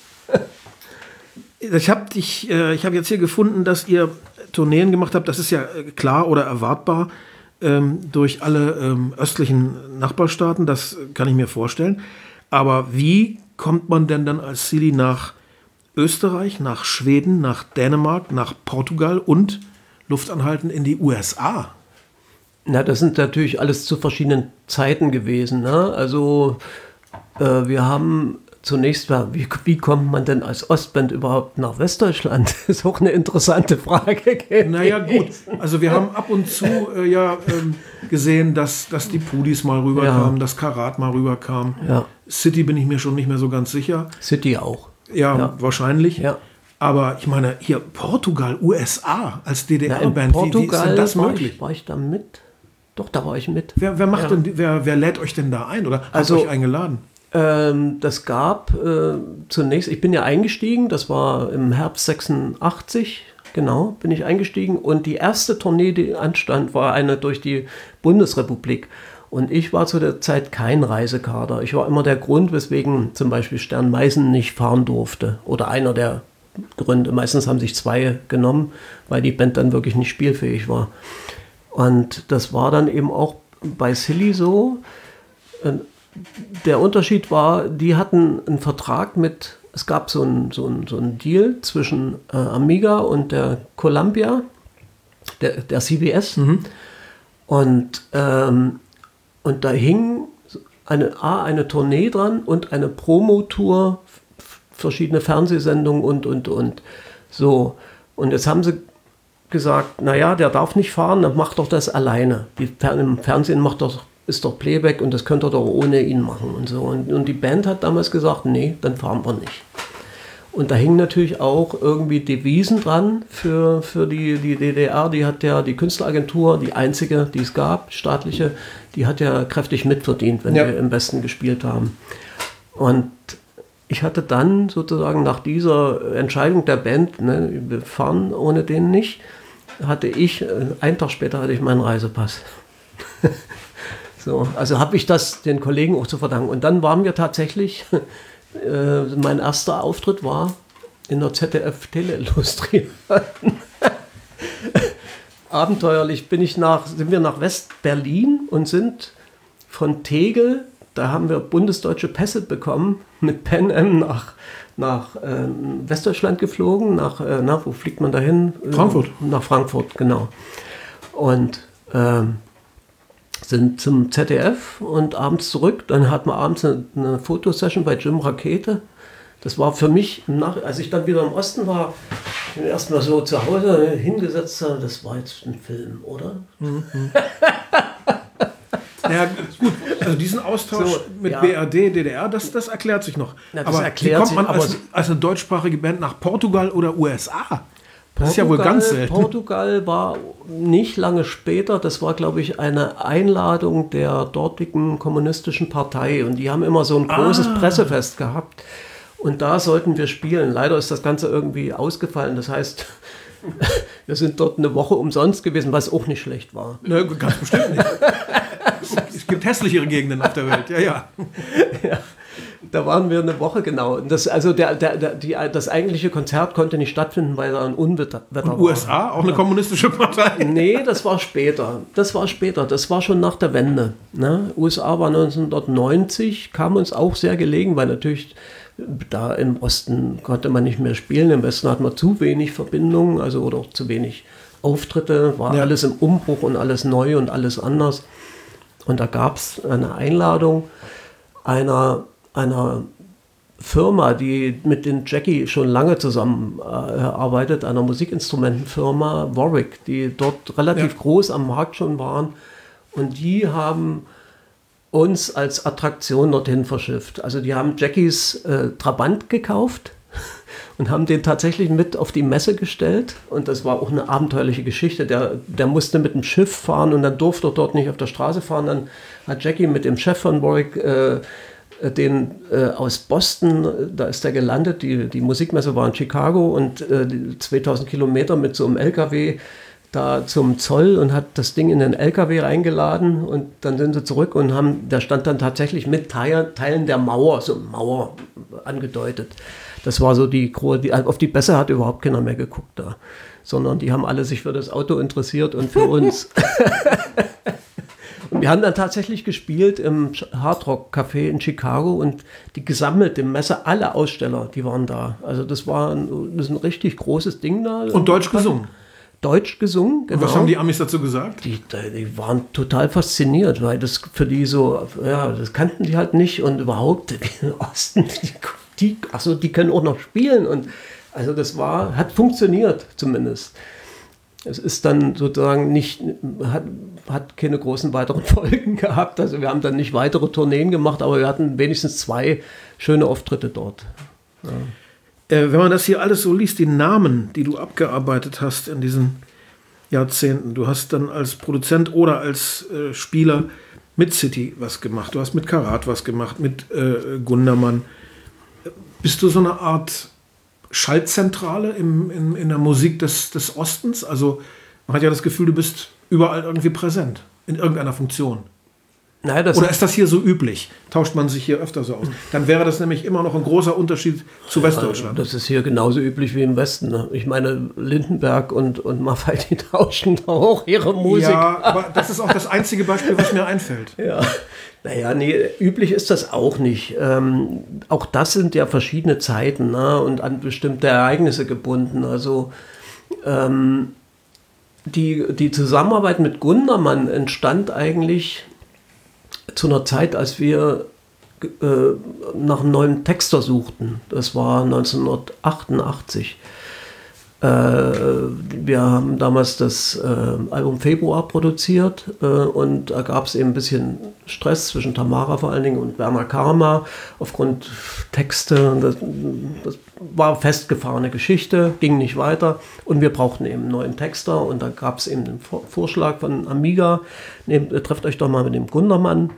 Ich habe dich, äh, ich habe jetzt hier gefunden, dass ihr Tourneen gemacht habt. Das ist ja klar oder erwartbar ähm, durch alle ähm, östlichen Nachbarstaaten. Das kann ich mir vorstellen. Aber wie kommt man denn dann als Silly nach Österreich, nach Schweden, nach Dänemark, nach Portugal und Luftanhalten in die U S A? Na, das sind natürlich alles zu verschiedenen Zeiten gewesen. Ne? Also äh, wir haben zunächst mal, wie, wie kommt man denn als Ostband überhaupt nach Westdeutschland? Das ist auch eine interessante Frage gewesen. Naja gut, also wir haben ab und zu äh, ja ähm, gesehen, dass, dass die Pudis mal rüberkamen, ja. dass Karat mal rüberkam. Ja. City bin ich mir schon nicht mehr so ganz sicher. City auch. Ja, ja. wahrscheinlich. Ja. Aber ich meine, hier Portugal, U S A als D D R-Band, wie, wie ist denn das war möglich? Ich, war ich da mit? Doch, da war ich mit. Wer, wer macht ja. denn, wer, wer lädt euch denn da ein oder hat also, euch eingeladen? Ähm, das gab äh, zunächst, ich bin ja eingestiegen, das war im Herbst sechsundachtzig, genau, bin ich eingestiegen und die erste Tournee, die anstand, war eine durch die Bundesrepublik und ich war zu der Zeit kein Reisekader. Ich war immer der Grund, weswegen zum Beispiel Stern Meißen nicht fahren durfte oder einer der Gründe. Meistens haben sich zwei genommen, weil die Band dann wirklich nicht spielfähig war. Und das war dann eben auch bei Silly so. Der Unterschied war, die hatten einen Vertrag mit, es gab so einen so ein, so ein Deal zwischen äh, Amiga und der Columbia, der, der C B S. Mhm. Und, ähm, und da hing eine, A, eine Tournee dran und eine Promotour, f- verschiedene Fernsehsendungen und, und, und. So. Und jetzt haben sie gesagt, naja, der darf nicht fahren, dann macht doch das alleine. Die, im Fernsehen macht doch, ist doch Playback und das könnt ihr doch ohne ihn machen und so. Und, und die Band hat damals gesagt, nee, dann fahren wir nicht. Und da hingen natürlich auch irgendwie Devisen dran für, für die, die D D R. Die hat ja die Künstleragentur, die einzige, die es gab, staatliche, die hat ja kräftig mitverdient, wenn ja. wir im Westen gespielt haben. Und ich hatte dann sozusagen nach dieser Entscheidung der Band, ne, wir fahren ohne den nicht, hatte ich, einen Tag später hatte ich meinen Reisepass. So, also habe ich das den Kollegen auch zu verdanken. Und dann waren wir tatsächlich, äh, mein erster Auftritt war in der Z D F-Teleillustrie. Abenteuerlich bin ich nach, sind wir nach West-Berlin und sind von Tegel, da haben wir bundesdeutsche Pässe bekommen, mit Pan Am nach, nach äh, Westdeutschland geflogen, nach, äh, na, wo fliegt man dahin? Frankfurt. Nach Frankfurt, genau. Und ähm, sind zum Z D F und abends zurück. Dann hatten wir abends eine, eine Fotosession bei Jim Rakete. Das war für mich, nach, als ich dann wieder im Osten war, erstmal so zu Hause hingesetzt habe, das war jetzt ein Film, oder? Mhm. Ja, gut, also diesen Austausch so, mit ja. B R D, D D R, das, das erklärt sich noch. Ja, das aber erklärt wie kommt man sich, als, als eine deutschsprachige Band nach Portugal oder U S A? Das Portugal, ist ja wohl ganz selten. Portugal war nicht lange später, das war, glaube ich, eine Einladung der dortigen kommunistischen Partei. Und die haben immer so ein großes ah. Pressefest gehabt. Und da sollten wir spielen. Leider ist das Ganze irgendwie ausgefallen. Das heißt, wir sind dort eine Woche umsonst gewesen, was auch nicht schlecht war. Ne, ganz bestimmt nicht. Es gibt hässlichere Gegenden auf der Welt, ja, ja. Ja, da waren wir eine Woche, genau. Das, also der, der, der, die, das eigentliche Konzert konnte nicht stattfinden, weil da ein Unwetter war. Und U S A, auch eine kommunistische Partei? Nee, das war später. Das war später. Das war schon nach der Wende. Ne? U S A war neunzehnhundertneunzig, kam uns auch sehr gelegen, weil natürlich da im Osten konnte man nicht mehr spielen. Im Westen hat man zu wenig Verbindungen, also oder auch zu wenig Auftritte, war ja. alles im Umbruch und alles neu und alles anders. Und da gab es eine Einladung einer, einer Firma, die mit den Jackie schon lange zusammenarbeitet, äh, einer Musikinstrumentenfirma, Warwick, die dort relativ ja. groß am Markt schon waren. Und die haben uns als Attraktion dorthin verschifft. Also die haben Jackies äh, Trabant gekauft und haben den tatsächlich mit auf die Messe gestellt. Und das war auch eine abenteuerliche Geschichte. Der, der musste mit dem Schiff fahren und dann durfte er dort nicht auf der Straße fahren. Dann hat Jackie mit dem Chef von Warwick äh, den äh, aus Boston, da ist er gelandet. Die, die Musikmesse war in Chicago und äh, zweitausend Kilometer mit so einem L K W da zum Zoll und hat das Ding in den L K W reingeladen und dann sind sie zurück und haben, der stand dann tatsächlich mit Teil, Teilen der Mauer, so Mauer angedeutet. Das war so die, die auf die Bässe hat überhaupt keiner mehr geguckt da, sondern die haben alle sich für das Auto interessiert und für uns. Und wir haben dann tatsächlich gespielt im Hard Rock Café in Chicago und die gesammelte Messe, alle Aussteller, die waren da. Also das war ein, das ist ein richtig großes Ding da. Und Deutsch gesungen. Deutsch gesungen, genau. Und was haben die Amis dazu gesagt? Die, die waren total fasziniert, weil das für die so, ja, das kannten die halt nicht und überhaupt, im Osten, die, die, achso, die können auch noch spielen und also das war, hat funktioniert zumindest. Es ist dann sozusagen nicht, hat, hat keine großen weiteren Folgen gehabt, also wir haben dann nicht weitere Tourneen gemacht, aber wir hatten wenigstens zwei schöne Auftritte dort. Ja. Wenn man das hier alles so liest, die Namen, die du abgearbeitet hast in diesen Jahrzehnten, du hast dann als Produzent oder als äh, Spieler mit City was gemacht, du hast mit Karat was gemacht, mit äh, Gundermann. Bist du so eine Art Schaltzentrale im, in, in der Musik des, des Ostens? Also man hat ja das Gefühl, du bist überall irgendwie präsent, in irgendeiner Funktion. Nein, das Oder ist das hier so üblich? Tauscht man sich hier öfter so aus? Dann wäre das nämlich immer noch ein großer Unterschied zu Westdeutschland. Das ist hier genauso üblich wie im Westen. Ne? Ich meine, Lindenberg und, und Maffay, die tauschen da auch ihre Musik. Ja, aber das ist auch das einzige Beispiel, was mir einfällt. Ja, naja, nee, üblich ist das auch nicht. Ähm, auch das sind ja verschiedene Zeiten, ne? Und an bestimmte Ereignisse gebunden. Also ähm, die, die Zusammenarbeit mit Gundermann entstand eigentlich zu einer Zeit, als wir äh, nach einem neuen Texter suchten. Das war neunzehnhundertachtundachtzig. Äh, wir haben damals das äh, Album Februar produziert äh, und da gab es eben ein bisschen Stress zwischen Tamara vor allen Dingen und Werner Karma aufgrund Texte. Das, das war festgefahrene Geschichte, ging nicht weiter und wir brauchten eben einen neuen Texter und da gab es eben den Vorschlag von Amiga, nehmt, trefft euch doch mal mit dem Gundermann.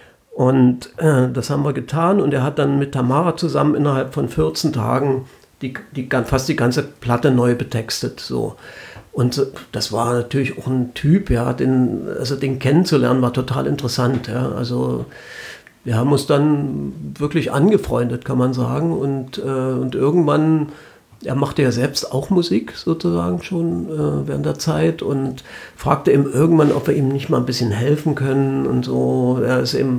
Und äh, das haben wir getan und er hat dann mit Tamara zusammen innerhalb von vierzehn Tagen die, die, fast die ganze Platte neu betextet. So. Und das war natürlich auch ein Typ, ja, den, also den kennenzulernen war total interessant. Ja. Also wir haben uns dann wirklich angefreundet, kann man sagen. Und, äh, und irgendwann, er machte ja selbst auch Musik sozusagen schon äh, während der Zeit und fragte ihm irgendwann, ob wir ihm nicht mal ein bisschen helfen können und so. Er ist eben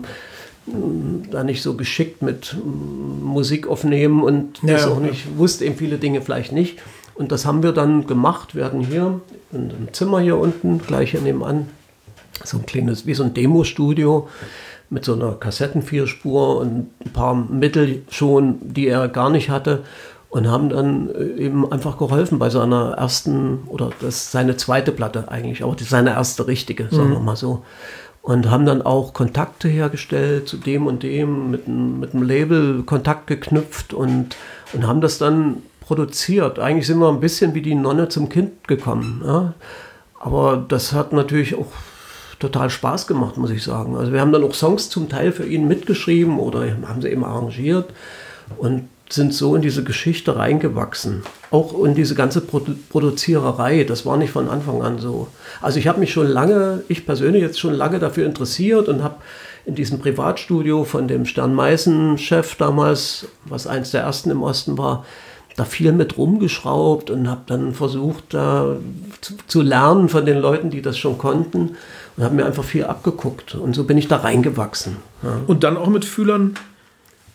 da nicht so geschickt mit Musik aufnehmen und ja, das auch nicht, wusste eben viele Dinge vielleicht nicht. Und das haben wir dann gemacht. Wir hatten hier in einem Zimmer hier unten, gleich hier nebenan, so ein kleines, wie so ein Demo-Studio mit so einer Kassettenvierspur und ein paar Mittel schon, die er gar nicht hatte. Und haben dann eben einfach geholfen bei seiner ersten, oder das ist seine zweite Platte eigentlich, auch seine erste richtige, sagen wir mal so. Und haben dann auch Kontakte hergestellt zu dem und dem, mit, mit einem Label Kontakt geknüpft und, und haben das dann produziert. Eigentlich sind wir ein bisschen wie die Nonne zum Kind gekommen. Ja? Aber das hat natürlich auch total Spaß gemacht, muss ich sagen. Also wir haben dann auch Songs zum Teil für ihn mitgeschrieben oder haben sie eben arrangiert und sind so in diese Geschichte reingewachsen. Auch in diese ganze Produ- Produziererei, das war nicht von Anfang an so. Also ich habe mich schon lange, ich persönlich jetzt schon lange dafür interessiert und habe in diesem Privatstudio von dem Stern-Meißen-Chef damals, was eins der ersten im Osten war, da viel mit rumgeschraubt und habe dann versucht, da zu, zu lernen von den Leuten, die das schon konnten und habe mir einfach viel abgeguckt. Und so bin ich da reingewachsen. Ja. Und dann auch mit Fühlern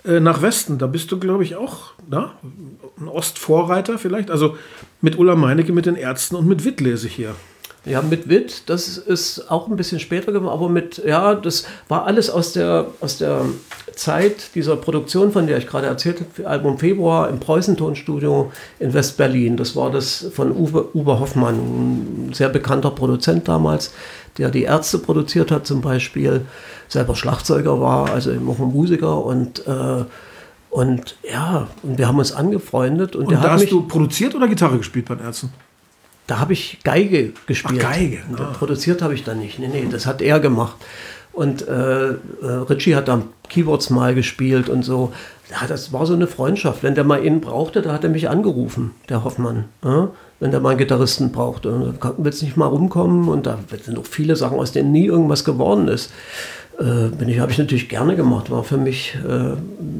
äh, nach Westen. Da bist du, glaube ich, auch na? ein Ostvorreiter vielleicht. Also mit Ulla Meinecke, mit den Ärzten und mit Witt lese ich hier. Ja, mit Witt, das ist auch ein bisschen später geworden, aber mit, ja, das war alles aus der, aus der Zeit dieser Produktion, von der ich gerade erzählt habe, Album Februar im Preußentonstudio in West-Berlin. Das war das von Uwe, Uwe Hoffmann, ein sehr bekannter Produzent damals, der die Ärzte produziert hat zum Beispiel, selber Schlagzeuger war, also eben auch ein Musiker und äh, und ja, und wir haben uns angefreundet. Und, und der da hat hast mich, du produziert oder Gitarre gespielt bei den Ärzten? Da habe ich Geige gespielt. Ach, Geige. Ah. Ah. Produziert habe ich da nicht. Nee, nee, das hat er gemacht. Und äh, äh, Ritchie hat dann Keyboards mal gespielt und so. Ja, das war so eine Freundschaft. Wenn der mal ihn brauchte, da hat er mich angerufen, der Hoffmann. Ja? Wenn der mal einen Gitarristen brauchte. Und da willst du nicht mal rumkommen. Und da sind noch viele Sachen, aus denen nie irgendwas geworden ist. Äh, bin ich, habe ich natürlich gerne gemacht. War für mich äh,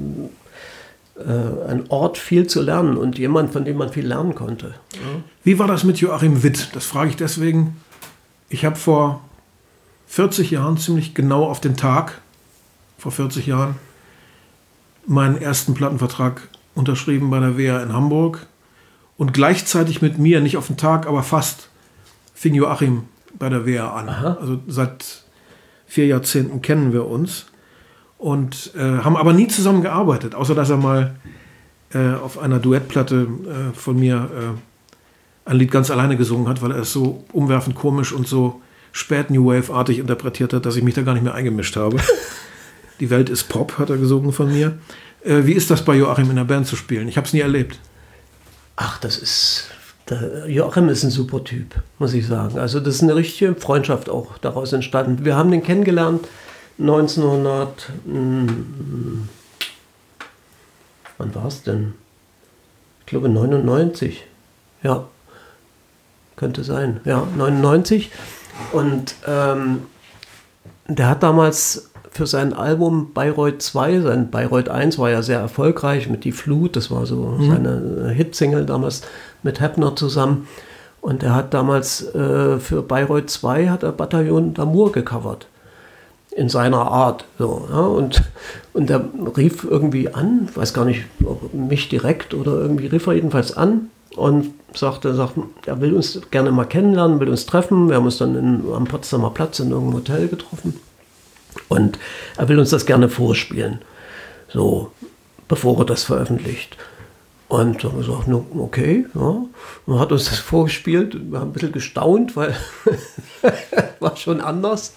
ein Ort, viel zu lernen und jemand, von dem man viel lernen konnte. Ja. Wie war das mit Joachim Witt? Das frage ich deswegen. Ich habe vor vierzig Jahren, ziemlich genau auf den Tag, vor vierzig Jahren, meinen ersten Plattenvertrag unterschrieben bei der W A in Hamburg. Und gleichzeitig mit mir, nicht auf den Tag, aber fast, fing Joachim bei der W A an. Aha. Also seit vier Jahrzehnten kennen wir uns. Und äh, haben aber nie zusammen gearbeitet, außer dass er mal äh, auf einer Duettplatte äh, von mir äh, ein Lied ganz alleine gesungen hat, weil er es so umwerfend komisch und so spät New Wave-artig interpretiert hat, dass ich mich da gar nicht mehr eingemischt habe. Die Welt ist Pop, hat er gesungen von mir. Äh, wie ist das bei Joachim in der Band zu spielen? Ich habe es nie erlebt. Ach, das ist... Der Joachim ist ein super Typ, muss ich sagen. Also das ist eine richtige Freundschaft auch daraus entstanden. Wir haben den kennengelernt neunzehnhundert, hm, wann war es denn? Ich glaube neunundneunzig. Ja, könnte sein. Ja, neunundneunzig. Und ähm, der hat damals für sein Album Bayreuth zwei, sein Bayreuth eins war ja sehr erfolgreich mit Die Flut, das war so mhm. seine Hitsingle damals mit Heppner zusammen. Und er hat damals äh, für Bayreuth zwei hat er Bataillon d'Amour gecovert. In seiner Art. So, ja, und, und er rief irgendwie an, weiß gar nicht, ob mich direkt oder irgendwie rief er jedenfalls an und sagte, sagte, er will uns gerne mal kennenlernen, will uns treffen. Wir haben uns dann in, am Potsdamer Platz in irgendeinem Hotel getroffen und er will uns das gerne vorspielen, so, bevor er das veröffentlicht. Und haben wir gesagt, no, okay, ja. Und hat uns das vorgespielt. Wir haben ein bisschen gestaunt, weil war schon anders.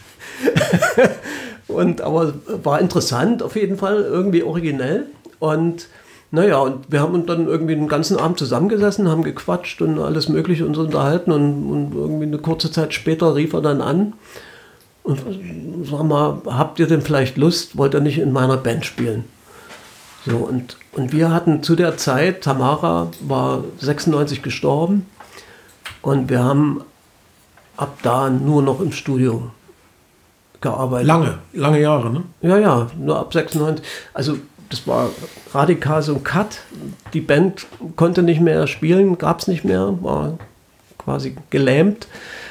und, aber war interessant, auf jeden Fall, irgendwie originell. Und naja, und wir haben uns dann irgendwie den ganzen Abend zusammengesessen, haben gequatscht und alles Mögliche uns unterhalten. Und, und irgendwie eine kurze Zeit später rief er dann an und sag mal, habt ihr denn vielleicht Lust, wollt ihr nicht in meiner Band spielen? So, und, und wir hatten zu der Zeit, Tamara war sechsundneunzig gestorben und wir haben ab da nur noch im Studio gearbeitet. Lange, lange Jahre, ne? Ja, ja, nur ab sechsundneunzig. Also das war radikal so ein Cut. Die Band konnte nicht mehr spielen, gab es nicht mehr, war quasi gelähmt.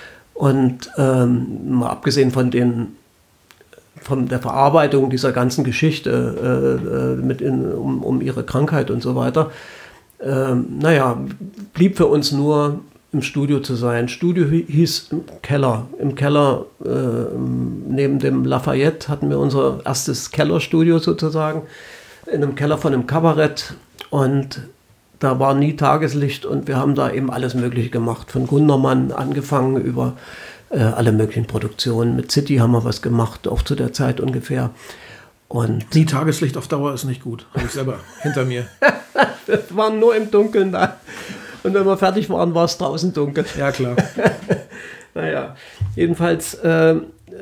Und ähm, mal abgesehen von den von der Verarbeitung dieser ganzen Geschichte äh, mit in, um, um ihre Krankheit und so weiter, äh, naja, blieb für uns nur im Studio zu sein. Studio hieß im Keller. Im Keller äh, neben dem Lafayette hatten wir unser erstes Kellerstudio sozusagen, in einem Keller von einem Kabarett und da war nie Tageslicht und wir haben da eben alles Mögliche gemacht. Von Gundermann angefangen über alle möglichen Produktionen. Mit City haben wir was gemacht, auch zu der Zeit ungefähr. Und die Tageslicht auf Dauer ist nicht gut. Habe ich selber hinter mir. Wir waren nur im Dunkeln da. Und wenn wir fertig waren, war es draußen dunkel. Ja, klar. Naja, jedenfalls äh,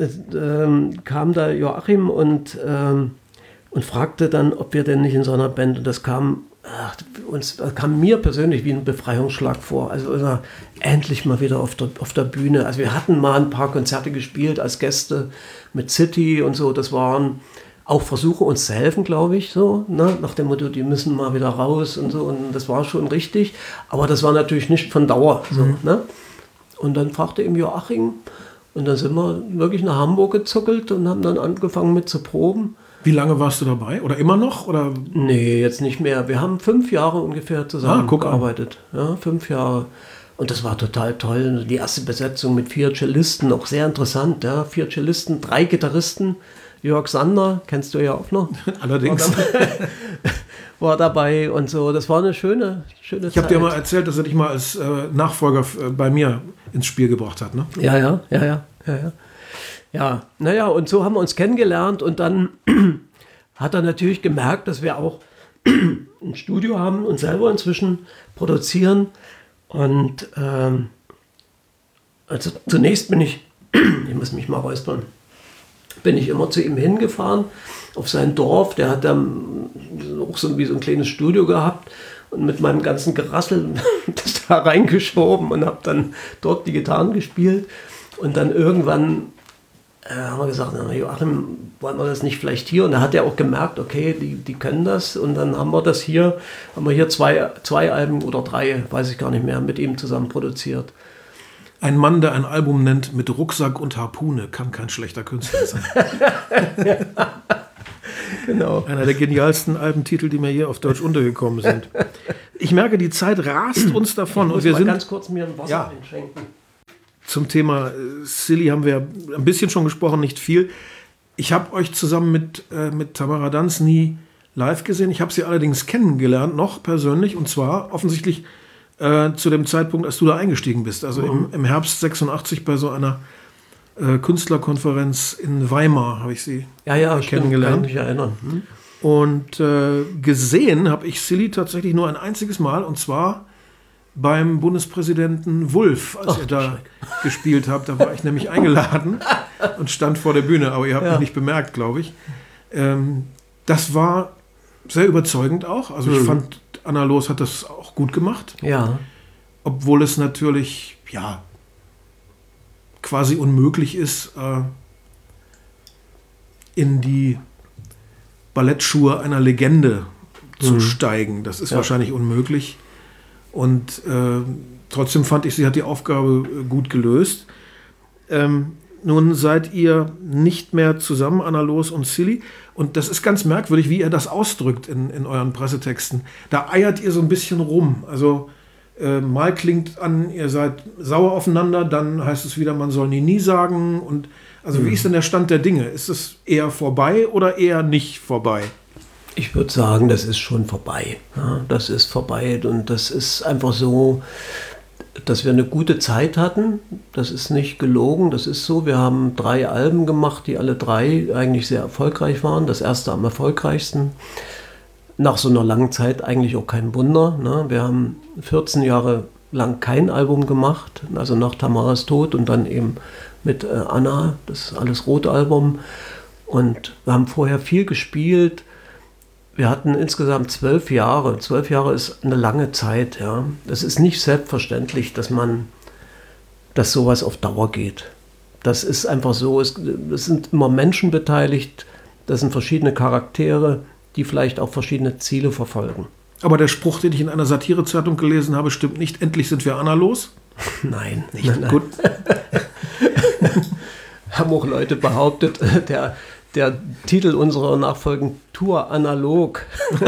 äh, kam da Joachim und, äh, und fragte dann, ob wir denn nicht in so einer Band, und das kam Ach, uns das kam mir persönlich wie ein Befreiungsschlag vor. Also, also endlich mal wieder auf der, auf der Bühne. Also wir hatten mal ein paar Konzerte gespielt als Gäste mit City und so. Das waren auch Versuche, uns zu helfen, glaube ich, so, ne? Nach dem Motto, die müssen mal wieder raus und so. Und das war schon richtig. Aber das war natürlich nicht von Dauer. So, mhm. ne? Und dann fragte ihm Joachim und dann sind wir wirklich nach Hamburg gezuckelt und haben dann angefangen mit zu proben. Wie lange warst du dabei? Oder immer noch? Oder? Nee, jetzt nicht mehr. Wir haben fünf Jahre ungefähr zusammengearbeitet. Ah, ja, fünf Jahre. Und das war total toll. Die erste Besetzung mit vier Cellisten, auch sehr interessant. Ja. Vier Cellisten, drei Gitarristen. Jörg Sander, kennst du ja auch noch. Allerdings. War dabei, war dabei und so. Das war eine schöne, schöne Ich habe dir mal erzählt, dass er dich mal als äh, Nachfolger äh, bei mir ins Spiel gebracht hat, ne? Ja, ja, ja, ja, ja, ja. Ja, naja, und so haben wir uns kennengelernt und dann hat er natürlich gemerkt, dass wir auch ein Studio haben und selber inzwischen produzieren. Und ähm, also zunächst bin ich, ich muss mich mal räuspern, bin ich immer zu ihm hingefahren auf sein Dorf. Der hat dann auch so wie so ein kleines Studio gehabt und mit meinem ganzen Gerassel das da reingeschoben und habe dann dort die Gitarren gespielt. Und dann irgendwann äh, haben wir gesagt, na, Joachim, wollen wir das nicht vielleicht hier? Und da hat er auch gemerkt, okay, die, die können das. Und dann haben wir das hier, haben wir hier zwei, zwei Alben oder drei, weiß ich gar nicht mehr, mit ihm zusammen produziert. Ein Mann, der ein Album nennt mit Rucksack und Harpune, kann kein schlechter Künstler sein. Genau. Einer der genialsten Albentitel, die mir hier auf Deutsch untergekommen sind. Ich merke, die Zeit rast uns davon. Ich muss und wir mal sind ganz kurz mir ein Wasser Ja. einschenken. Zum Thema äh, Silly haben wir ein bisschen schon gesprochen, nicht viel. Ich habe euch zusammen mit, äh, mit Tamara Danz nie live gesehen. Ich habe sie allerdings kennengelernt, noch persönlich, und zwar offensichtlich äh, zu dem Zeitpunkt, als du da eingestiegen bist. Also Mhm. im, im Herbst sechsundachtzig bei so einer äh, Künstlerkonferenz in Weimar habe ich sie Ja, ja, stimmt, kennengelernt. kann mich erinnern. Hm? Und äh, gesehen habe ich Silly tatsächlich nur ein einziges Mal, und zwar beim Bundespräsidenten Wulff, als Ach, ihr da gespielt habt. Da war ich nämlich eingeladen und stand vor der Bühne, aber ihr habt Ja. mich nicht bemerkt, glaube ich. Ähm, das war sehr überzeugend auch. Also ich Mhm. fand, Anna Loos hat das auch gut gemacht, Ja, obwohl es natürlich, ja, quasi unmöglich ist, äh, in die Ballettschuhe einer Legende zu Mhm. steigen. Das ist Ja. wahrscheinlich unmöglich. Und äh, trotzdem fand ich, sie hat die Aufgabe äh, gut gelöst. Ähm, nun seid ihr nicht mehr zusammen, Anna Loos und Silly. Und das ist ganz merkwürdig, wie ihr das ausdrückt in, in euren Pressetexten. Da eiert ihr so ein bisschen rum. Also äh, mal klingt an, ihr seid sauer aufeinander, dann heißt es wieder, man soll nie, nie sagen. Und also wie ist denn der Stand der Dinge? Ist es eher vorbei oder eher nicht vorbei? ich würde sagen, das ist schon vorbei. Ja, das ist vorbei und das ist einfach so, dass wir eine gute Zeit hatten. Das ist nicht gelogen, das ist so. Wir haben drei Alben gemacht, die alle drei eigentlich sehr erfolgreich waren. Das erste am erfolgreichsten. Nach so einer langen Zeit eigentlich auch kein Wunder. Ne? Wir haben vierzehn Jahre lang kein Album gemacht, also nach Tamaras Tod und dann eben mit äh, Anna, das Alles Rot-Album. Und wir haben vorher viel gespielt. Wir hatten insgesamt zwölf Jahre. Zwölf Jahre ist eine lange Zeit. Ja. Das ist nicht selbstverständlich, dass man, dass sowas auf Dauer geht. Das ist einfach so. Es, es sind immer Menschen beteiligt. Das sind verschiedene Charaktere, die vielleicht auch verschiedene Ziele verfolgen. Aber der Spruch, den ich in einer Satirezeitung gelesen habe, stimmt nicht. Endlich sind wir Anna los. Nein, Nicht nein, nein. gut. Haben auch Leute behauptet, der, der Titel unserer nachfolgenden Tour Analog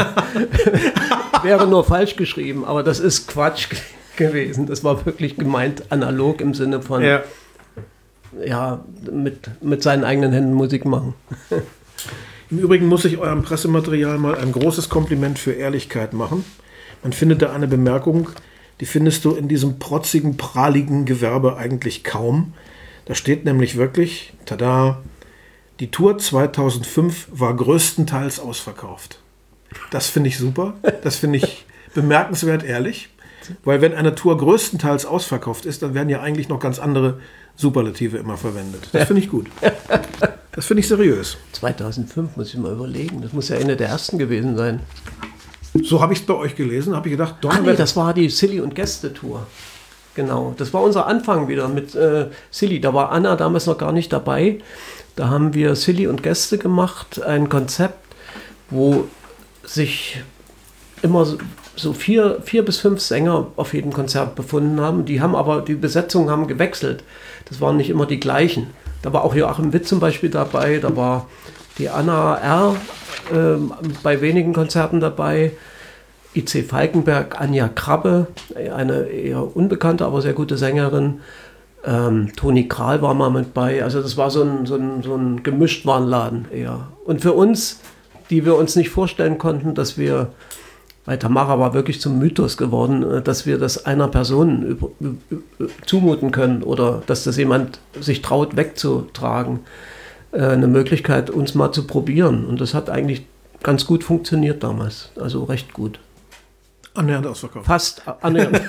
wäre nur falsch geschrieben, aber das ist Quatsch g- gewesen. Das war wirklich gemeint analog im Sinne von Ja. ja, mit, mit seinen eigenen Händen Musik machen. Im Übrigen muss ich eurem Pressematerial mal ein großes Kompliment für Ehrlichkeit machen. Man findet da eine Bemerkung, die findest du in diesem protzigen, prahligen Gewerbe eigentlich kaum. Da steht nämlich wirklich, tada, die Tour zweitausendfünf war größtenteils ausverkauft. Das finde ich super, das finde ich bemerkenswert ehrlich, weil wenn eine Tour größtenteils ausverkauft ist, dann werden ja eigentlich noch ganz andere Superlative immer verwendet. Das finde ich gut. Das finde ich seriös. zweitausendfünf muss ich mal überlegen, das muss ja eine der ersten gewesen sein. So habe ich es bei euch gelesen, habe ich gedacht, Ah, nee, das war die Silly und Gäste-Tour. Genau, das war unser Anfang wieder mit äh, Silly. Da war Anna damals noch gar nicht dabei. Da haben wir Silly und Gäste gemacht, ein Konzept, wo sich immer so, so vier, vier bis fünf Sänger auf jedem Konzert befunden haben. Die haben aber, die Besetzungen haben gewechselt. Das waren nicht immer die gleichen. Da war auch Joachim Witt zum Beispiel dabei, da war die Anna R. Äh, bei wenigen Konzerten dabei, I C Falkenberg, Anja Krabbe, eine eher unbekannte, aber sehr gute Sängerin. Ähm, Toni Kral war mal mit bei. Also das war so ein, so ein, so ein Gemischtwarenladen eher. Und für uns, die wir uns nicht vorstellen konnten, dass wir, weil Tamara war wirklich zum Mythos geworden, dass wir das einer Person über, über, zumuten können oder dass das jemand sich traut wegzutragen. Äh, eine Möglichkeit, uns mal zu probieren. Und das hat eigentlich ganz gut funktioniert damals. Also recht gut. Annähernd ausverkauft. Fast annähernd.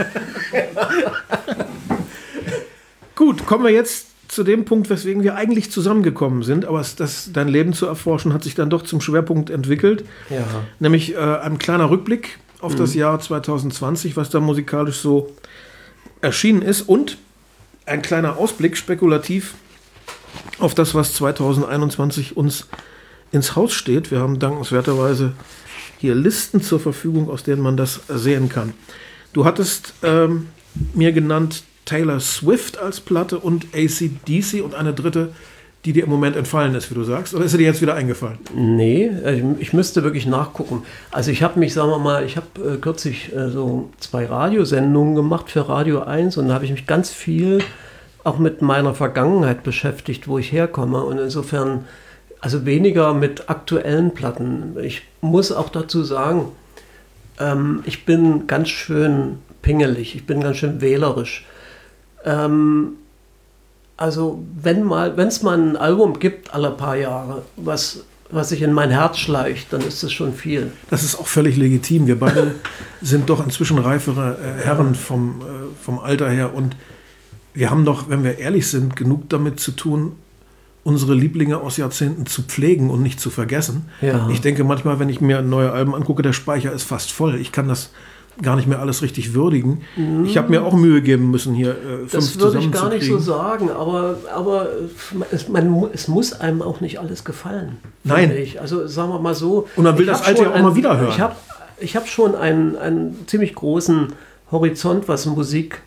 Gut, kommen wir jetzt zu dem Punkt, weswegen wir eigentlich zusammengekommen sind, aber es, das, dein Leben zu erforschen, hat sich dann doch zum Schwerpunkt entwickelt. Ja. Nämlich äh, ein kleiner Rückblick auf mhm. das Jahr zwanzig zwanzig, was da musikalisch so erschienen ist, und ein kleiner Ausblick, spekulativ, auf das, was zwanzig einundzwanzig uns ins Haus steht. Wir haben dankenswerterweise hier Listen zur Verfügung, aus denen man das sehen kann. Du hattest ähm, mir genannt Taylor Swift als Platte und A C D C und eine dritte, die dir im Moment entfallen ist, wie du sagst. Oder ist sie dir jetzt wieder eingefallen? Nee, ich müsste wirklich nachgucken. Also ich habe mich, sagen wir mal, ich habe äh, kürzlich äh, so zwei Radiosendungen gemacht für Radio eins und da habe ich mich ganz viel auch mit meiner Vergangenheit beschäftigt, wo ich herkomme, und insofern also weniger mit aktuellen Platten. Ich muss auch dazu sagen, ähm, ich bin ganz schön pingelig, ich bin ganz schön wählerisch. Ähm, also wenn mal, wenn es mal ein Album gibt alle paar Jahre, was, was sich in mein Herz schleicht, dann ist das schon viel. Das ist auch völlig legitim. Wir beide sind doch inzwischen reifere äh, Herren vom, äh, vom Alter her, und wir haben doch, wenn wir ehrlich sind, genug damit zu tun, unsere Lieblinge aus Jahrzehnten zu pflegen und nicht zu vergessen. Ja. Ich denke manchmal, wenn ich mir neue Alben angucke, der Speicher ist fast voll. Ich kann das gar nicht mehr alles richtig würdigen. Mm. Ich habe mir auch Mühe geben müssen, hier äh, fünf Das würde ich gar nicht so sagen, aber, aber es, man, es muss einem auch nicht alles gefallen. Nein. Ich. Also sagen wir mal so. Und man will das Alte ja auch ein, mal wieder hören. Ich habe ich hab schon einen, einen ziemlich großen Horizont, was Musik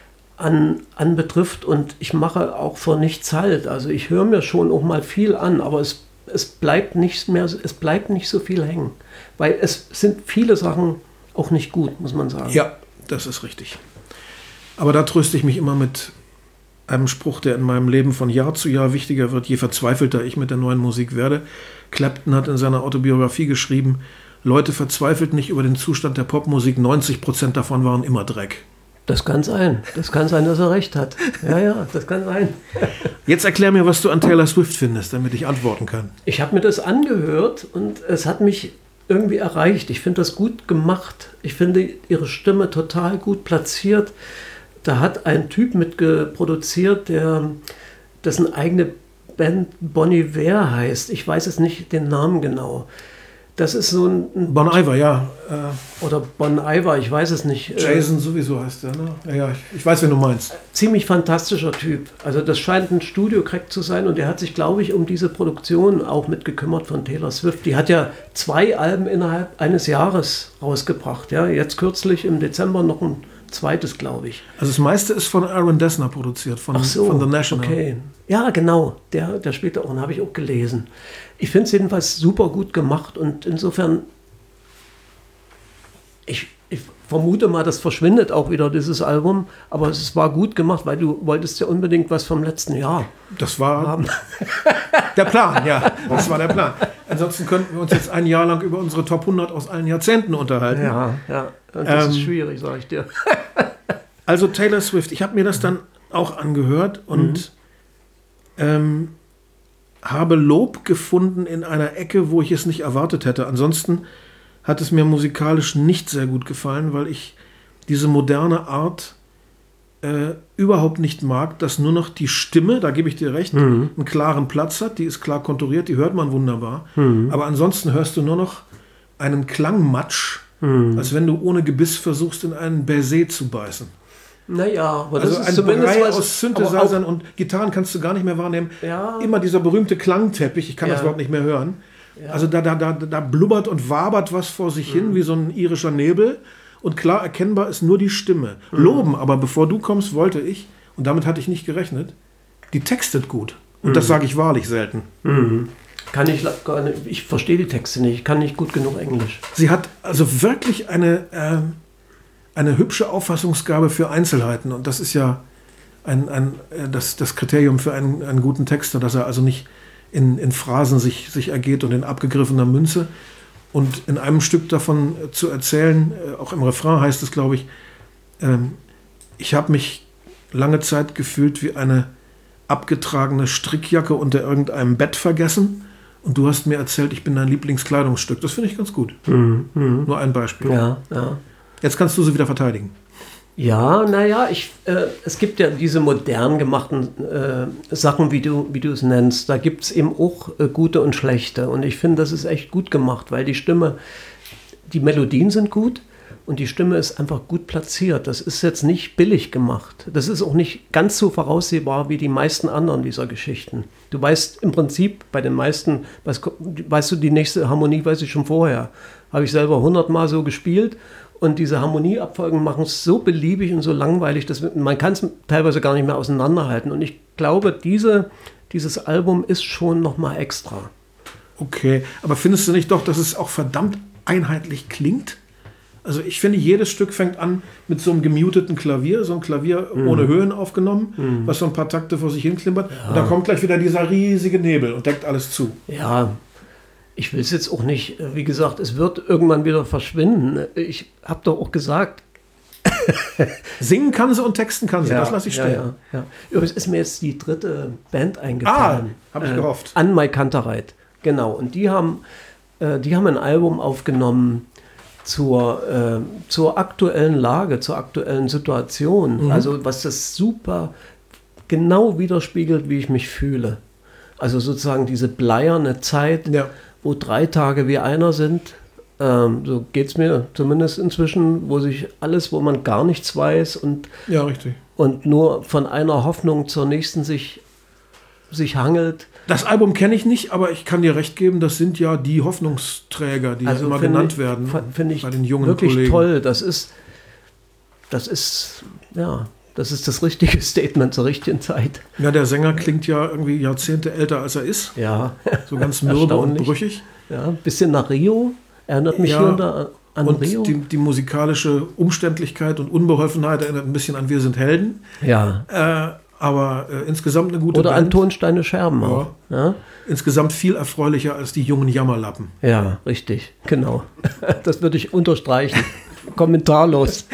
An, anbetrifft, und ich mache auch vor nichts halt. Also ich höre mir schon auch mal viel an, aber es, es bleibt nicht mehr, es bleibt nicht so viel hängen, weil es sind viele Sachen auch nicht gut, muss man sagen. Ja, das ist richtig. Aber da tröste ich mich immer mit einem Spruch, der in meinem Leben von Jahr zu Jahr wichtiger wird, je verzweifelter ich mit der neuen Musik werde. Clapton hat in seiner Autobiografie geschrieben, Leute, verzweifelt nicht über den Zustand der Popmusik, neunzig Prozent davon waren immer Dreck. Das kann sein. Das kann sein, dass er recht hat. Ja, ja, das kann sein. Jetzt erklär mir, was du an Taylor Swift findest, damit ich antworten kann. Ich habe mir das angehört und es hat mich irgendwie erreicht. Ich finde das gut gemacht. Ich finde ihre Stimme total gut platziert. Da hat ein Typ mitgeproduziert, der dessen eigene Band Bon Iver heißt. Ich weiß jetzt nicht den Namen genau. Das ist so ein... ein Bon Iver, ja. Oder Bon Iver, ich weiß es nicht. Jason sowieso heißt der, ne? Ja, ja, ich, ich weiß, wen du meinst. Ziemlich fantastischer Typ. Also das scheint ein Studio-Crack zu sein, und der hat sich, glaube ich, um diese Produktion auch mitgekümmert von Taylor Swift. Die hat ja zwei Alben innerhalb eines Jahres rausgebracht. Ja? Jetzt kürzlich im Dezember noch ein zweites, glaube ich. Also das meiste ist von Aaron Dessner produziert, von, Ach so, von The National. Okay. Ja, genau. Der, der spielt auch, und habe ich auch gelesen. Ich finde es jedenfalls super gut gemacht, und insofern, ich, ich vermute mal, das verschwindet auch wieder, dieses Album, aber es war gut gemacht, weil du wolltest ja unbedingt was vom letzten Jahr Das war haben. der Plan, ja. Das war der Plan. Ansonsten könnten wir uns jetzt ein Jahr lang über unsere Top hundert aus allen Jahrzehnten unterhalten. Ja, ja. Das Ähm, ist schwierig, sage ich dir. Also Taylor Swift, ich habe mir das dann auch angehört und mhm. ähm, habe Lob gefunden in einer Ecke, wo ich es nicht erwartet hätte. Ansonsten hat es mir musikalisch nicht sehr gut gefallen, weil ich diese moderne Art äh, überhaupt nicht mag, dass nur noch die Stimme, da gebe ich dir recht, mhm. einen klaren Platz hat, die ist klar konturiert, die hört man wunderbar. Mhm. Aber ansonsten hörst du nur noch einen Klangmatsch, mhm. als wenn du ohne Gebiss versuchst, in einen Baiser zu beißen. Naja, aber also das ist ein zumindest Brei was, aus Synthesizern und Gitarren kannst du gar nicht mehr wahrnehmen. Ja. Immer dieser berühmte Klangteppich, ich kann Ja. das überhaupt nicht mehr hören. Ja. Also da, da, da, da blubbert und wabert was vor sich mhm. hin, wie so ein irischer Nebel. Und klar erkennbar ist nur die Stimme. Mhm. Loben, aber bevor du kommst, wollte ich, und damit hatte ich nicht gerechnet, die textet gut. Und mhm. das sage ich wahrlich selten. Mhm. Kann ich gar nicht, ich verstehe die Texte nicht, ich kann nicht gut genug Englisch. Sie hat also wirklich eine, äh, eine hübsche Auffassungsgabe für Einzelheiten. Und das ist ja ein, ein, das, das Kriterium für einen, einen guten Texter, dass er also nicht in, in Phrasen sich, sich ergeht und in abgegriffener Münze. Und in einem Stück davon zu erzählen, äh, auch im Refrain heißt es, glaube ich, ähm, ich habe mich lange Zeit gefühlt wie eine abgetragene Strickjacke unter irgendeinem Bett vergessen. Und du hast mir erzählt, ich bin dein Lieblingskleidungsstück. Das finde ich ganz gut. Mhm, mh. Nur ein Beispiel. Ja, ja. Jetzt kannst du sie wieder verteidigen. Ja, naja, ich, äh, es gibt ja diese modern gemachten äh, Sachen, wie du, wie du es nennst. Da gibt es eben auch äh, gute und schlechte. Und ich finde, das ist echt gut gemacht, weil die Stimme, die Melodien sind gut und die Stimme ist einfach gut platziert. Das ist jetzt nicht billig gemacht. Das ist auch nicht ganz so voraussehbar wie die meisten anderen dieser Geschichten. Du weißt im Prinzip bei den meisten, weißt, weißt du, die nächste Harmonie weiß ich schon vorher. Habe ich selber hundertmal so gespielt. Und diese Harmonieabfolgen machen es so beliebig und so langweilig, dass man kann es teilweise gar nicht mehr auseinanderhalten. Und ich glaube, diese, dieses Album ist schon nochmal extra. Okay, aber findest du nicht doch, dass es auch verdammt einheitlich klingt? Also ich finde, jedes Stück fängt an mit so einem gemuteten Klavier, so ein Klavier mm. ohne Höhen aufgenommen, mm. was so ein paar Takte vor sich hin klimpert. Ja. Und dann kommt gleich wieder dieser riesige Nebel und deckt alles zu. Ja, ich will es jetzt auch nicht, wie gesagt, es wird irgendwann wieder verschwinden. Ich habe doch auch gesagt. Singen kann sie und texten kann sie, ja, das lasse ich stehen. Ja, ja, ja. Übrigens ist mir jetzt die dritte Band eingefallen. Ah, habe ich äh, gehofft. An My Kantereit, genau. Und die haben, äh, die haben ein Album aufgenommen zur, äh, zur aktuellen Lage, zur aktuellen Situation. Mhm. Also was das super genau widerspiegelt, wie ich mich fühle. Also sozusagen diese bleierne Zeit, ja. wo drei Tage wie einer sind, ähm, so geht es mir zumindest inzwischen, wo sich alles, wo man gar nichts weiß und, ja, richtig. und nur von einer Hoffnung zur nächsten sich, sich hangelt. Das Album kenne ich nicht, aber ich kann dir recht geben, das sind ja die Hoffnungsträger, die also immer genannt ich, werden finde ich bei den jungen wirklich Kollegen. Toll. Das ist, das ist, ja... Das ist das richtige Statement zur richtigen Zeit. Ja, der Sänger klingt ja irgendwie Jahrzehnte älter, als er ist. Ja. So ganz mürbe und brüchig. Ja, ein bisschen nach Rio. Erinnert mich ja, hier und da an und Rio. Die, die musikalische Umständlichkeit und Unbeholfenheit erinnert ein bisschen an Wir sind Helden. Ja. Äh, aber äh, insgesamt eine gute Oder Band. an Tonsteine Scherben ja. auch. Ja? Insgesamt viel erfreulicher als die jungen Jammerlappen. Ja, richtig. Genau. Das würde ich unterstreichen. Kommentarlos.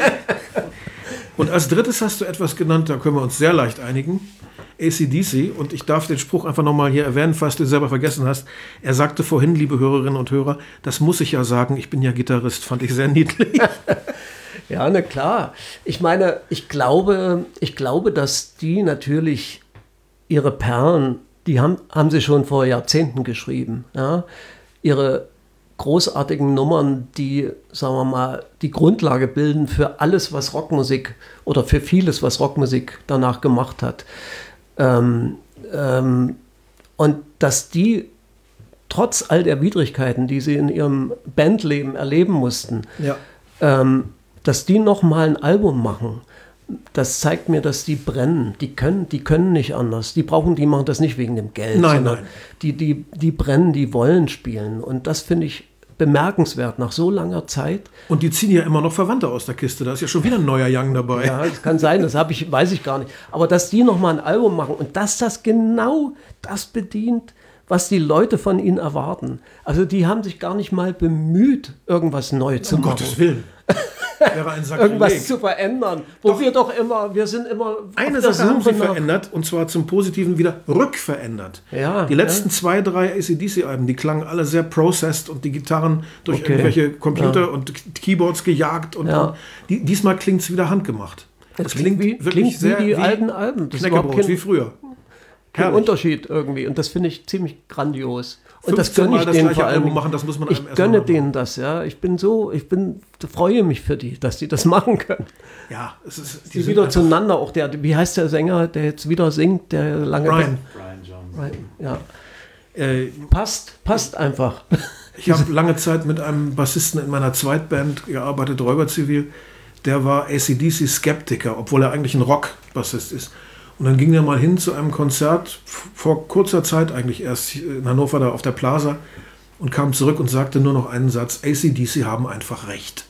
Und als drittes hast du etwas genannt, da können wir uns sehr leicht einigen, A C D C. Und ich darf den Spruch einfach nochmal hier erwähnen, falls du ihn selber vergessen hast. Er sagte vorhin, liebe Hörerinnen und Hörer, das muss ich ja sagen, ich bin ja Gitarrist, fand ich sehr niedlich. Ja, na klar. Ich meine, ich glaube, ich glaube, dass die natürlich ihre Perlen, die haben, haben sie schon vor Jahrzehnten geschrieben. Ja? Ihre großartigen Nummern, die, sagen wir mal, die Grundlage bilden für alles, was Rockmusik oder für vieles, was Rockmusik danach gemacht hat. Ähm, ähm, und dass die trotz all der Widrigkeiten, die sie in ihrem Bandleben erleben mussten, ja. ähm, dass die nochmal ein Album machen, das zeigt mir, dass die brennen. Die können, die können nicht anders. Die brauchen, die machen das nicht wegen dem Geld. Nein, nein. Die, die, die brennen, die wollen spielen. Und das finde ich bemerkenswert nach so langer Zeit. Und die ziehen ja immer noch Verwandte aus der Kiste. Da ist ja schon wieder ein neuer Young dabei. Ja, das kann sein, das habe ich, weiß ich gar nicht. Aber dass die nochmal ein Album machen und dass das genau das bedient, was die Leute von ihnen erwarten. Also die haben sich gar nicht mal bemüht, irgendwas neu zu um machen. Um Gottes Willen. Wäre ein irgendwas zu verändern. Wo doch, wir doch immer, wir sind immer... Eine Sache haben sie verändert, und zwar zum Positiven wieder rückverändert. Ja, die letzten ja. zwei, drei A C D C-Alben, die klangen alle sehr processed und die Gitarren durch okay. irgendwelche Computer ja. und Keyboards gejagt. Und, ja. und die, diesmal klingt es wieder handgemacht. Das klingt, klingt wie, wirklich klingt sehr wie die wie alten Alben. Das Knäckebrot, kein, wie früher. Kein Herrlich. Unterschied irgendwie. Und das finde ich ziemlich grandios. Und das gönne ich das denen vor allem. Machen, das muss man ich gönne denen das, ja. Ich bin so, ich bin, freue mich für die, dass die das machen können. Ja, es ist. Die, die wieder zueinander auch der, wie heißt der Sänger, der jetzt wieder singt, der lange. Brian. Brian Jones. Brian, ja. Äh, passt, passt einfach. Ich habe lange Zeit mit einem Bassisten in meiner Zweitband gearbeitet, Räuberzivil. Der war A C D C-Skeptiker, obwohl er eigentlich ein Rock-Bassist ist. Und dann ging er mal hin zu einem Konzert, vor kurzer Zeit eigentlich erst in Hannover, da auf der Plaza, und kam zurück und sagte nur noch einen Satz: A C D C haben einfach recht.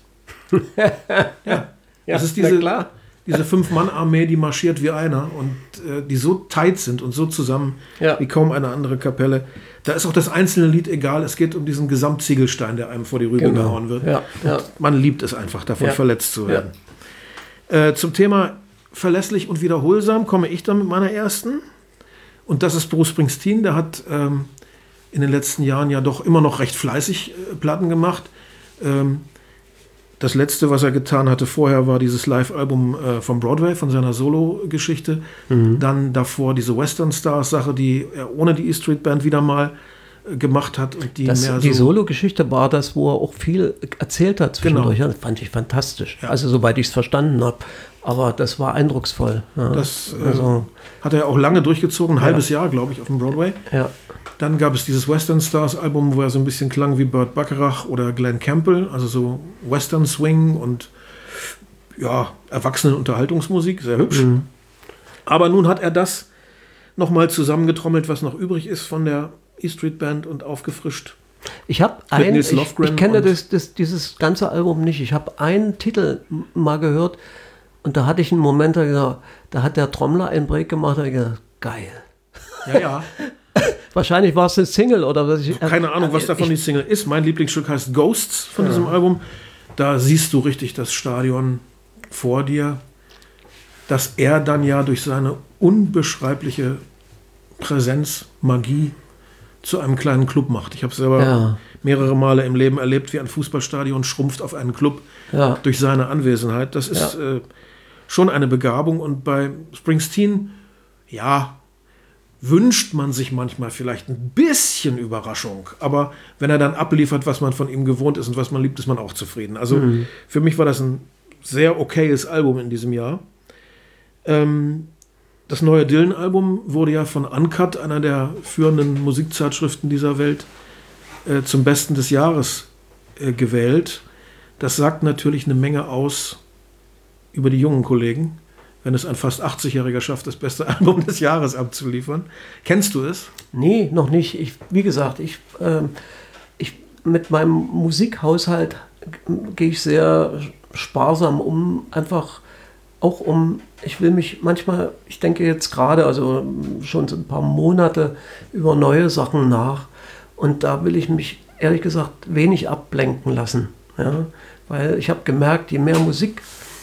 Ja, das ist diese, klar. diese Fünf-Mann-Armee, die marschiert wie einer und äh, die so tight sind und so zusammen ja. wie kaum eine andere Kapelle. Da ist auch das einzelne Lied egal, es geht um diesen Gesamtziegelstein, der einem vor die Rübe genau. gehauen wird. Ja. Ja. Man liebt es einfach, davon ja. verletzt zu werden. Ja. Äh, zum Thema verlässlich und wiederholsam komme ich dann mit meiner ersten. Und das ist Bruce Springsteen, der hat ähm, in den letzten Jahren ja doch immer noch recht fleißig äh, Platten gemacht. Ähm, Das letzte, was er getan hatte vorher, war dieses Live-Album äh, von Broadway, von seiner Solo-Geschichte. Mhm. Dann davor diese Western Stars-Sache, die er ohne die E-Street Band wieder mal äh, gemacht hat. Und die das, mehr die so Solo-Geschichte war das, wo er auch viel erzählt hat zwischendurch. Genau. Das fand ich fantastisch. Ja. Also soweit ich es verstanden habe. Aber das war eindrucksvoll. Ja. Das äh, also, hat er auch lange durchgezogen, ein ja. halbes Jahr, glaube ich, auf dem Broadway. Ja. Dann gab es dieses Western Stars Album, wo er so ein bisschen klang wie Burt Bacharach oder Glenn Campbell, also so Western Swing und ja, Erwachsenen-Unterhaltungsmusik, sehr hübsch. Mhm. Aber nun hat er das nochmal zusammengetrommelt, was noch übrig ist von der E-Street Band und aufgefrischt. Ich habe ein, ich, ich kenne das, das, dieses ganze Album nicht. Ich habe einen Titel mal gehört und da hatte ich einen Moment, da, gesagt, da hat der Trommler einen Break gemacht, da habe ich gedacht, geil. Ja, ja. Wahrscheinlich war es eine Single oder was ich. Keine Ahnung, was davon ich, die Single ist. Mein Lieblingsstück heißt Ghosts von ja. diesem Album. Da siehst du richtig das Stadion vor dir, dass er dann ja durch seine unbeschreibliche Präsenz, Magie zu einem kleinen Club macht. Ich habe es selber ja. mehrere Male im Leben erlebt, wie ein Fußballstadion schrumpft auf einen Club ja. durch seine Anwesenheit. Das ist ja. äh, schon eine Begabung. Und bei Springsteen, ja, wünscht man sich manchmal vielleicht ein bisschen Überraschung. Aber wenn er dann abliefert, was man von ihm gewohnt ist und was man liebt, ist man auch zufrieden. Also mhm. für mich war das ein sehr okayes Album in diesem Jahr. Ähm, das neue Dylan-Album wurde ja von Uncut, einer der führenden Musikzeitschriften dieser Welt, äh, zum Besten des Jahres äh, gewählt. Das sagt natürlich eine Menge aus über die jungen Kollegen, wenn es ein fast achtzigjähriger schafft, das beste Album des Jahres abzuliefern. Kennst du es? Nee, noch nicht. Ich, wie gesagt, ich, ähm, ich mit meinem Musikhaushalt gehe ich sehr sparsam um, einfach auch um, ich will mich manchmal, ich denke jetzt gerade, also schon so ein paar Monate über neue Sachen nach und da will ich mich ehrlich gesagt wenig ablenken lassen. Ja? Weil ich habe gemerkt, je mehr Musik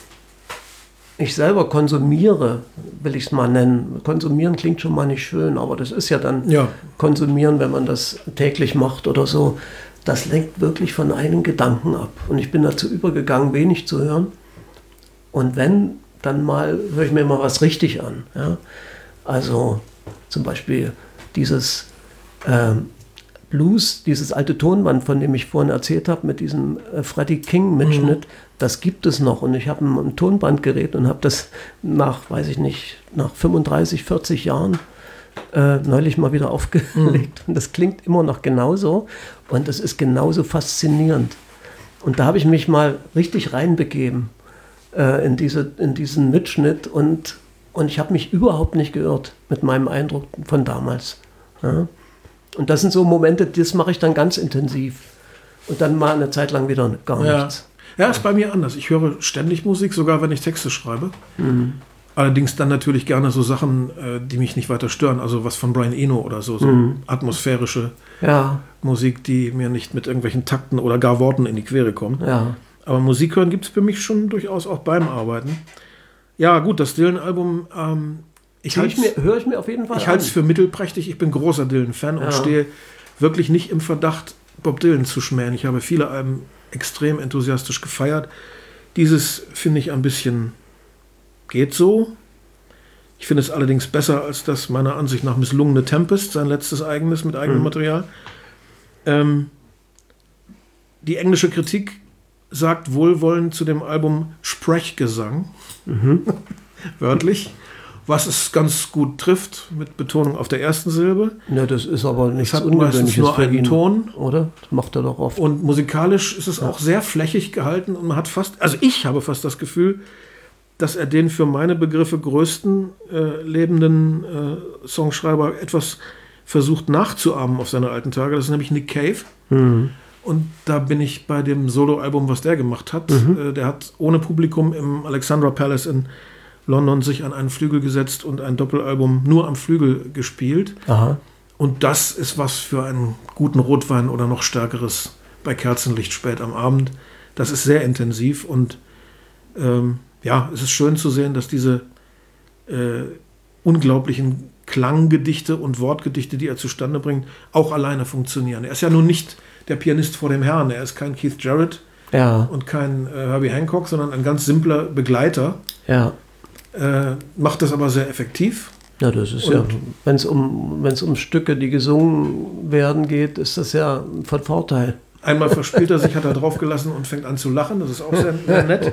ich selber konsumiere, will ich es mal nennen. Konsumieren klingt schon mal nicht schön, aber das ist ja dann ja. Konsumieren, wenn man das täglich macht oder so. Das lenkt wirklich von einem Gedanken ab. Und ich bin dazu übergegangen, wenig zu hören. Und wenn, dann mal höre ich mir mal was richtig an. Ja? Also zum Beispiel dieses ähm, Blues, dieses alte Tonband, von dem ich vorhin erzählt habe, mit diesem äh, Freddie King-Mitschnitt, mhm. das gibt es noch. Und ich habe ein, ein Tonbandgerät und habe das nach, weiß ich nicht, nach fünfunddreißig, vierzig Jahren äh, neulich mal wieder aufgelegt. Mhm. Und das klingt immer noch genauso. Und das ist genauso faszinierend. Und da habe ich mich mal richtig reinbegeben äh, in, diese, in diesen Mitschnitt. Und, und ich habe mich überhaupt nicht geirrt mit meinem Eindruck von damals. Ja? Und das sind so Momente, das mache ich dann ganz intensiv. Und dann mal eine Zeit lang wieder gar ja. nichts. Ja, ist bei mir anders. Ich höre ständig Musik, sogar wenn ich Texte schreibe. Mhm. Allerdings dann natürlich gerne so Sachen, die mich nicht weiter stören. Also was von Brian Eno oder so. So mhm. atmosphärische ja. Musik, die mir nicht mit irgendwelchen Takten oder gar Worten in die Quere kommt. Ja. Aber Musik hören gibt es für mich schon durchaus auch beim Arbeiten. Ja gut, das Dylan-Album... Ähm, Ich höre ich, hör ich mir auf jeden Fall Ich halte es für mittelprächtig. Ich bin großer Dylan-Fan ja. und stehe wirklich nicht im Verdacht, Bob Dylan zu schmähen. Ich habe viele Alben extrem enthusiastisch gefeiert. Dieses finde ich ein bisschen geht so. Ich finde es allerdings besser als das meiner Ansicht nach misslungene Tempest, sein letztes eigenes mit eigenem mhm. Material. Ähm, die englische Kritik sagt wohlwollend zu dem Album Sprechgesang. Mhm. Wörtlich. Was es ganz gut trifft, mit Betonung auf der ersten Silbe. Ja, das ist aber nichts es hat Ungewöhnliches nur einen Ton. Oder? Das macht er doch oft. Und musikalisch ist es ja. auch sehr flächig gehalten und man hat fast, also ich habe fast das Gefühl, dass er den für meine Begriffe größten äh, lebenden äh, Songschreiber etwas versucht nachzuahmen auf seine alten Tage. Das ist nämlich Nick Cave. Mhm. Und da bin ich bei dem Soloalbum, was der gemacht hat. Mhm. Äh, der hat ohne Publikum im Alexandra Palace in London sich an einen Flügel gesetzt und ein Doppelalbum nur am Flügel gespielt. Aha. Und das ist was für einen guten Rotwein oder noch stärkeres bei Kerzenlicht spät am Abend. Das ist sehr intensiv und ähm, ja, es ist schön zu sehen, dass diese äh, unglaublichen Klanggedichte und Wortgedichte, die er zustande bringt, auch alleine funktionieren. Er ist ja nun nicht der Pianist vor dem Herrn, er ist kein Keith Jarrett ja. und kein äh, Herbie Hancock, sondern ein ganz simpler Begleiter. Ja. Äh, macht das aber sehr effektiv. Ja, das ist und ja, wenn es um, wenn's um Stücke, die gesungen werden, geht, ist das ja von Vorteil. Einmal verspielt er sich, hat er draufgelassen und fängt an zu lachen. Das ist auch sehr, sehr nett.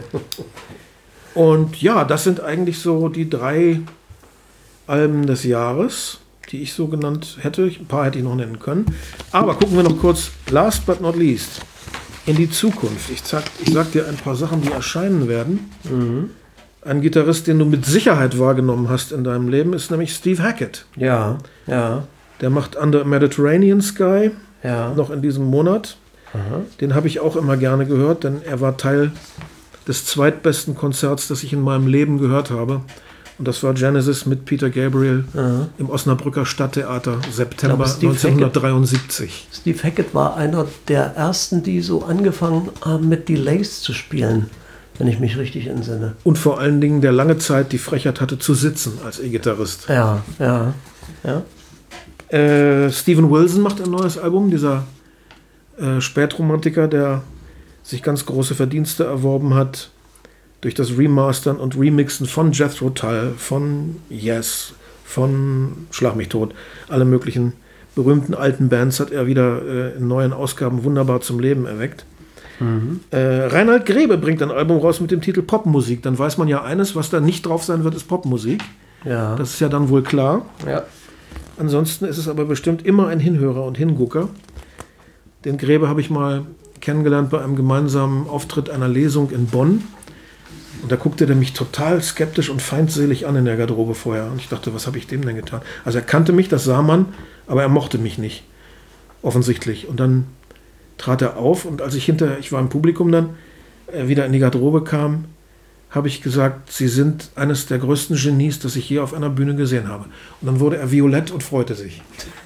Und ja, das sind eigentlich so die drei Alben des Jahres, die ich so genannt hätte. Ein paar hätte ich noch nennen können. Aber gucken wir noch kurz, last but not least, in die Zukunft. Ich sag, ich sag dir ein paar Sachen, die erscheinen werden. Mhm. Ein Gitarrist, den du mit Sicherheit wahrgenommen hast in deinem Leben, ist nämlich Steve Hackett. Ja, ja. Der macht Under a Mediterranean Sky ja. noch in diesem Monat. Aha. Den habe ich auch immer gerne gehört, denn er war Teil des zweitbesten Konzerts, das ich in meinem Leben gehört habe. Und das war Genesis mit Peter Gabriel Aha. im Osnabrücker Stadttheater, September glaube, Steve neunzehnhundertdreiundsiebzig. Hackett, Steve Hackett war einer der ersten, die so angefangen haben, mit Delays zu spielen, wenn ich mich richtig entsinne. Und vor allen Dingen, der lange Zeit die Frechheit hatte zu sitzen als E-Gitarrist. Ja, ja, ja. Äh, Steven Wilson macht ein neues Album, dieser äh, Spätromantiker, der sich ganz große Verdienste erworben hat durch das Remastern und Remixen von Jethro Tull, von Yes, von Schlag mich tot. Alle möglichen berühmten alten Bands hat er wieder äh, in neuen Ausgaben wunderbar zum Leben erweckt. Mhm. Äh, Reinhard Grebe bringt ein Album raus mit dem Titel Popmusik. Dann weiß man ja eines, was da nicht drauf sein wird, ist Popmusik. Ja. Das ist ja dann wohl klar. Ja. Ansonsten ist es aber bestimmt immer ein Hinhörer und Hingucker. Den Grebe habe ich mal kennengelernt bei einem gemeinsamen Auftritt einer Lesung in Bonn. Und da guckte der mich total skeptisch und feindselig an in der Garderobe vorher. Und ich dachte, was habe ich dem denn getan? Also er kannte mich, das sah man, aber er mochte mich nicht. Offensichtlich. Und dann trat er auf und als ich hinter, ich war im Publikum dann, äh, wieder in die Garderobe kam, habe ich gesagt, Sie sind eines der größten Genies, das ich je auf einer Bühne gesehen habe. Und dann wurde er violett und freute sich.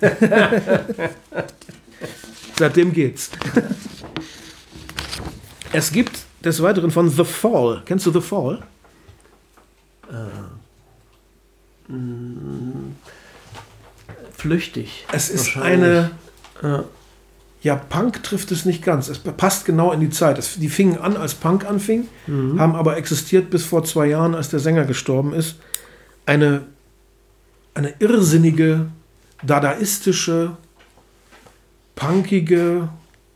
Seitdem geht's. Es gibt des Weiteren von The Fall. Kennst du The Fall? Äh, mh, flüchtig. Es ist eine... Ja. Ja, Punk trifft es nicht ganz. Es passt genau in die Zeit. Es, die fingen an, als Punk anfing, mhm. haben aber existiert bis vor zwei Jahren, als der Sänger gestorben ist. Eine, eine irrsinnige, dadaistische, punkige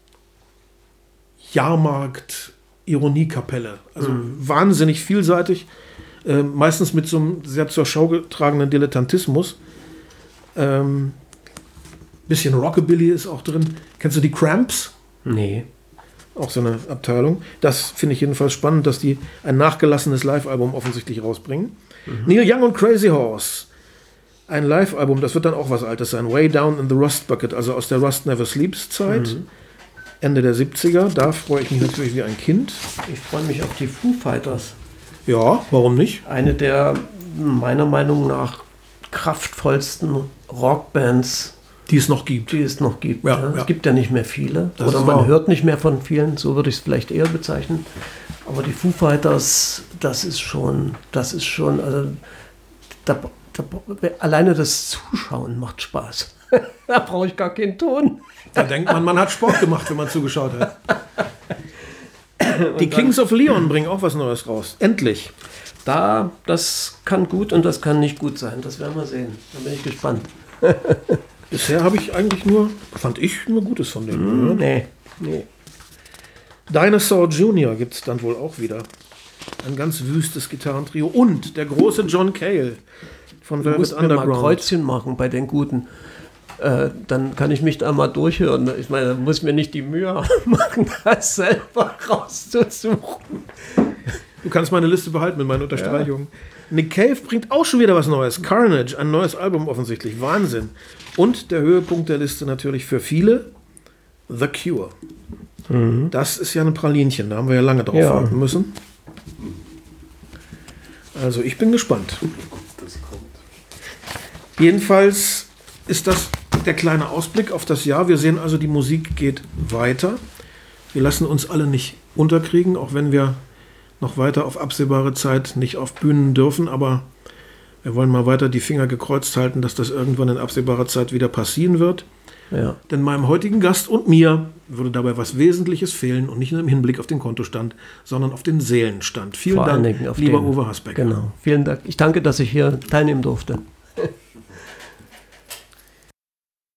Jahrmarkt-Ironiekapelle. Also mhm. wahnsinnig vielseitig, äh, meistens mit so einem sehr zur Schau getragenen Dilettantismus. Ähm, bisschen Rockabilly ist auch drin. Kennst du die Cramps? Nee. Auch so eine Abteilung. Das finde ich jedenfalls spannend, dass die ein nachgelassenes Live-Album offensichtlich rausbringen. Mhm. Neil Young und Crazy Horse. Ein Live-Album, das wird dann auch was Altes sein. Way Down in the Rust Bucket, also aus der Rust Never Sleeps Zeit. Mhm. Ende der siebziger. Da freue ich mich natürlich wie ein Kind. Ich freue mich auf die Foo Fighters. Ja, warum nicht? Eine der meiner Meinung nach kraftvollsten Rockbands, die es noch gibt. Die es noch gibt. Ja, ja. Ja. Es gibt ja nicht mehr viele. Das Oder ist man wahr. hört nicht mehr von vielen, so würde ich es vielleicht eher bezeichnen. Aber die Foo Fighters, das ist schon, das ist schon, also da, da, alleine das Zuschauen macht Spaß. Da brauche ich gar keinen Ton. Da denkt man, man hat Sport gemacht, wenn man zugeschaut hat. Die Kings of Leon bringen auch was Neues raus. Endlich. Da, das kann gut und das kann nicht gut sein. Das werden wir sehen. Da bin ich gespannt. Bisher habe ich eigentlich nur, fand ich, nur Gutes von denen. Mm, nee, nee. Dinosaur Junior gibt es dann wohl auch wieder. Ein ganz wüstes Gitarrentrio. Und der große John Cale von Du musst Velvet mir mal Underground. Kreuzchen machen bei den Guten. Äh, dann kann ich mich da mal durchhören. Ich meine, da muss ich mir nicht die Mühe machen, das selber rauszusuchen. Du kannst meine Liste behalten mit meinen Unterstreichungen. Ja. Nick Cave bringt auch schon wieder was Neues. Carnage, ein neues Album offensichtlich. Wahnsinn. Und der Höhepunkt der Liste natürlich für viele, The Cure. Mhm. Das ist ja ein Pralinchen, da haben wir ja lange drauf ja. warten müssen. Also ich bin gespannt. Das kommt. Jedenfalls ist das der kleine Ausblick auf das Jahr. Wir sehen also, die Musik geht weiter. Wir lassen uns alle nicht unterkriegen, auch wenn wir noch weiter auf absehbare Zeit nicht auf Bühnen dürfen. Aber wir wollen mal weiter die Finger gekreuzt halten, dass das irgendwann in absehbarer Zeit wieder passieren wird. Ja. Denn meinem heutigen Gast und mir würde dabei was Wesentliches fehlen und nicht nur im Hinblick auf den Kontostand, sondern auf den Seelenstand. Vielen Vor Dank, lieber den, Uwe Hasbecker. Genau, vielen Dank. Ich danke, dass ich hier teilnehmen durfte.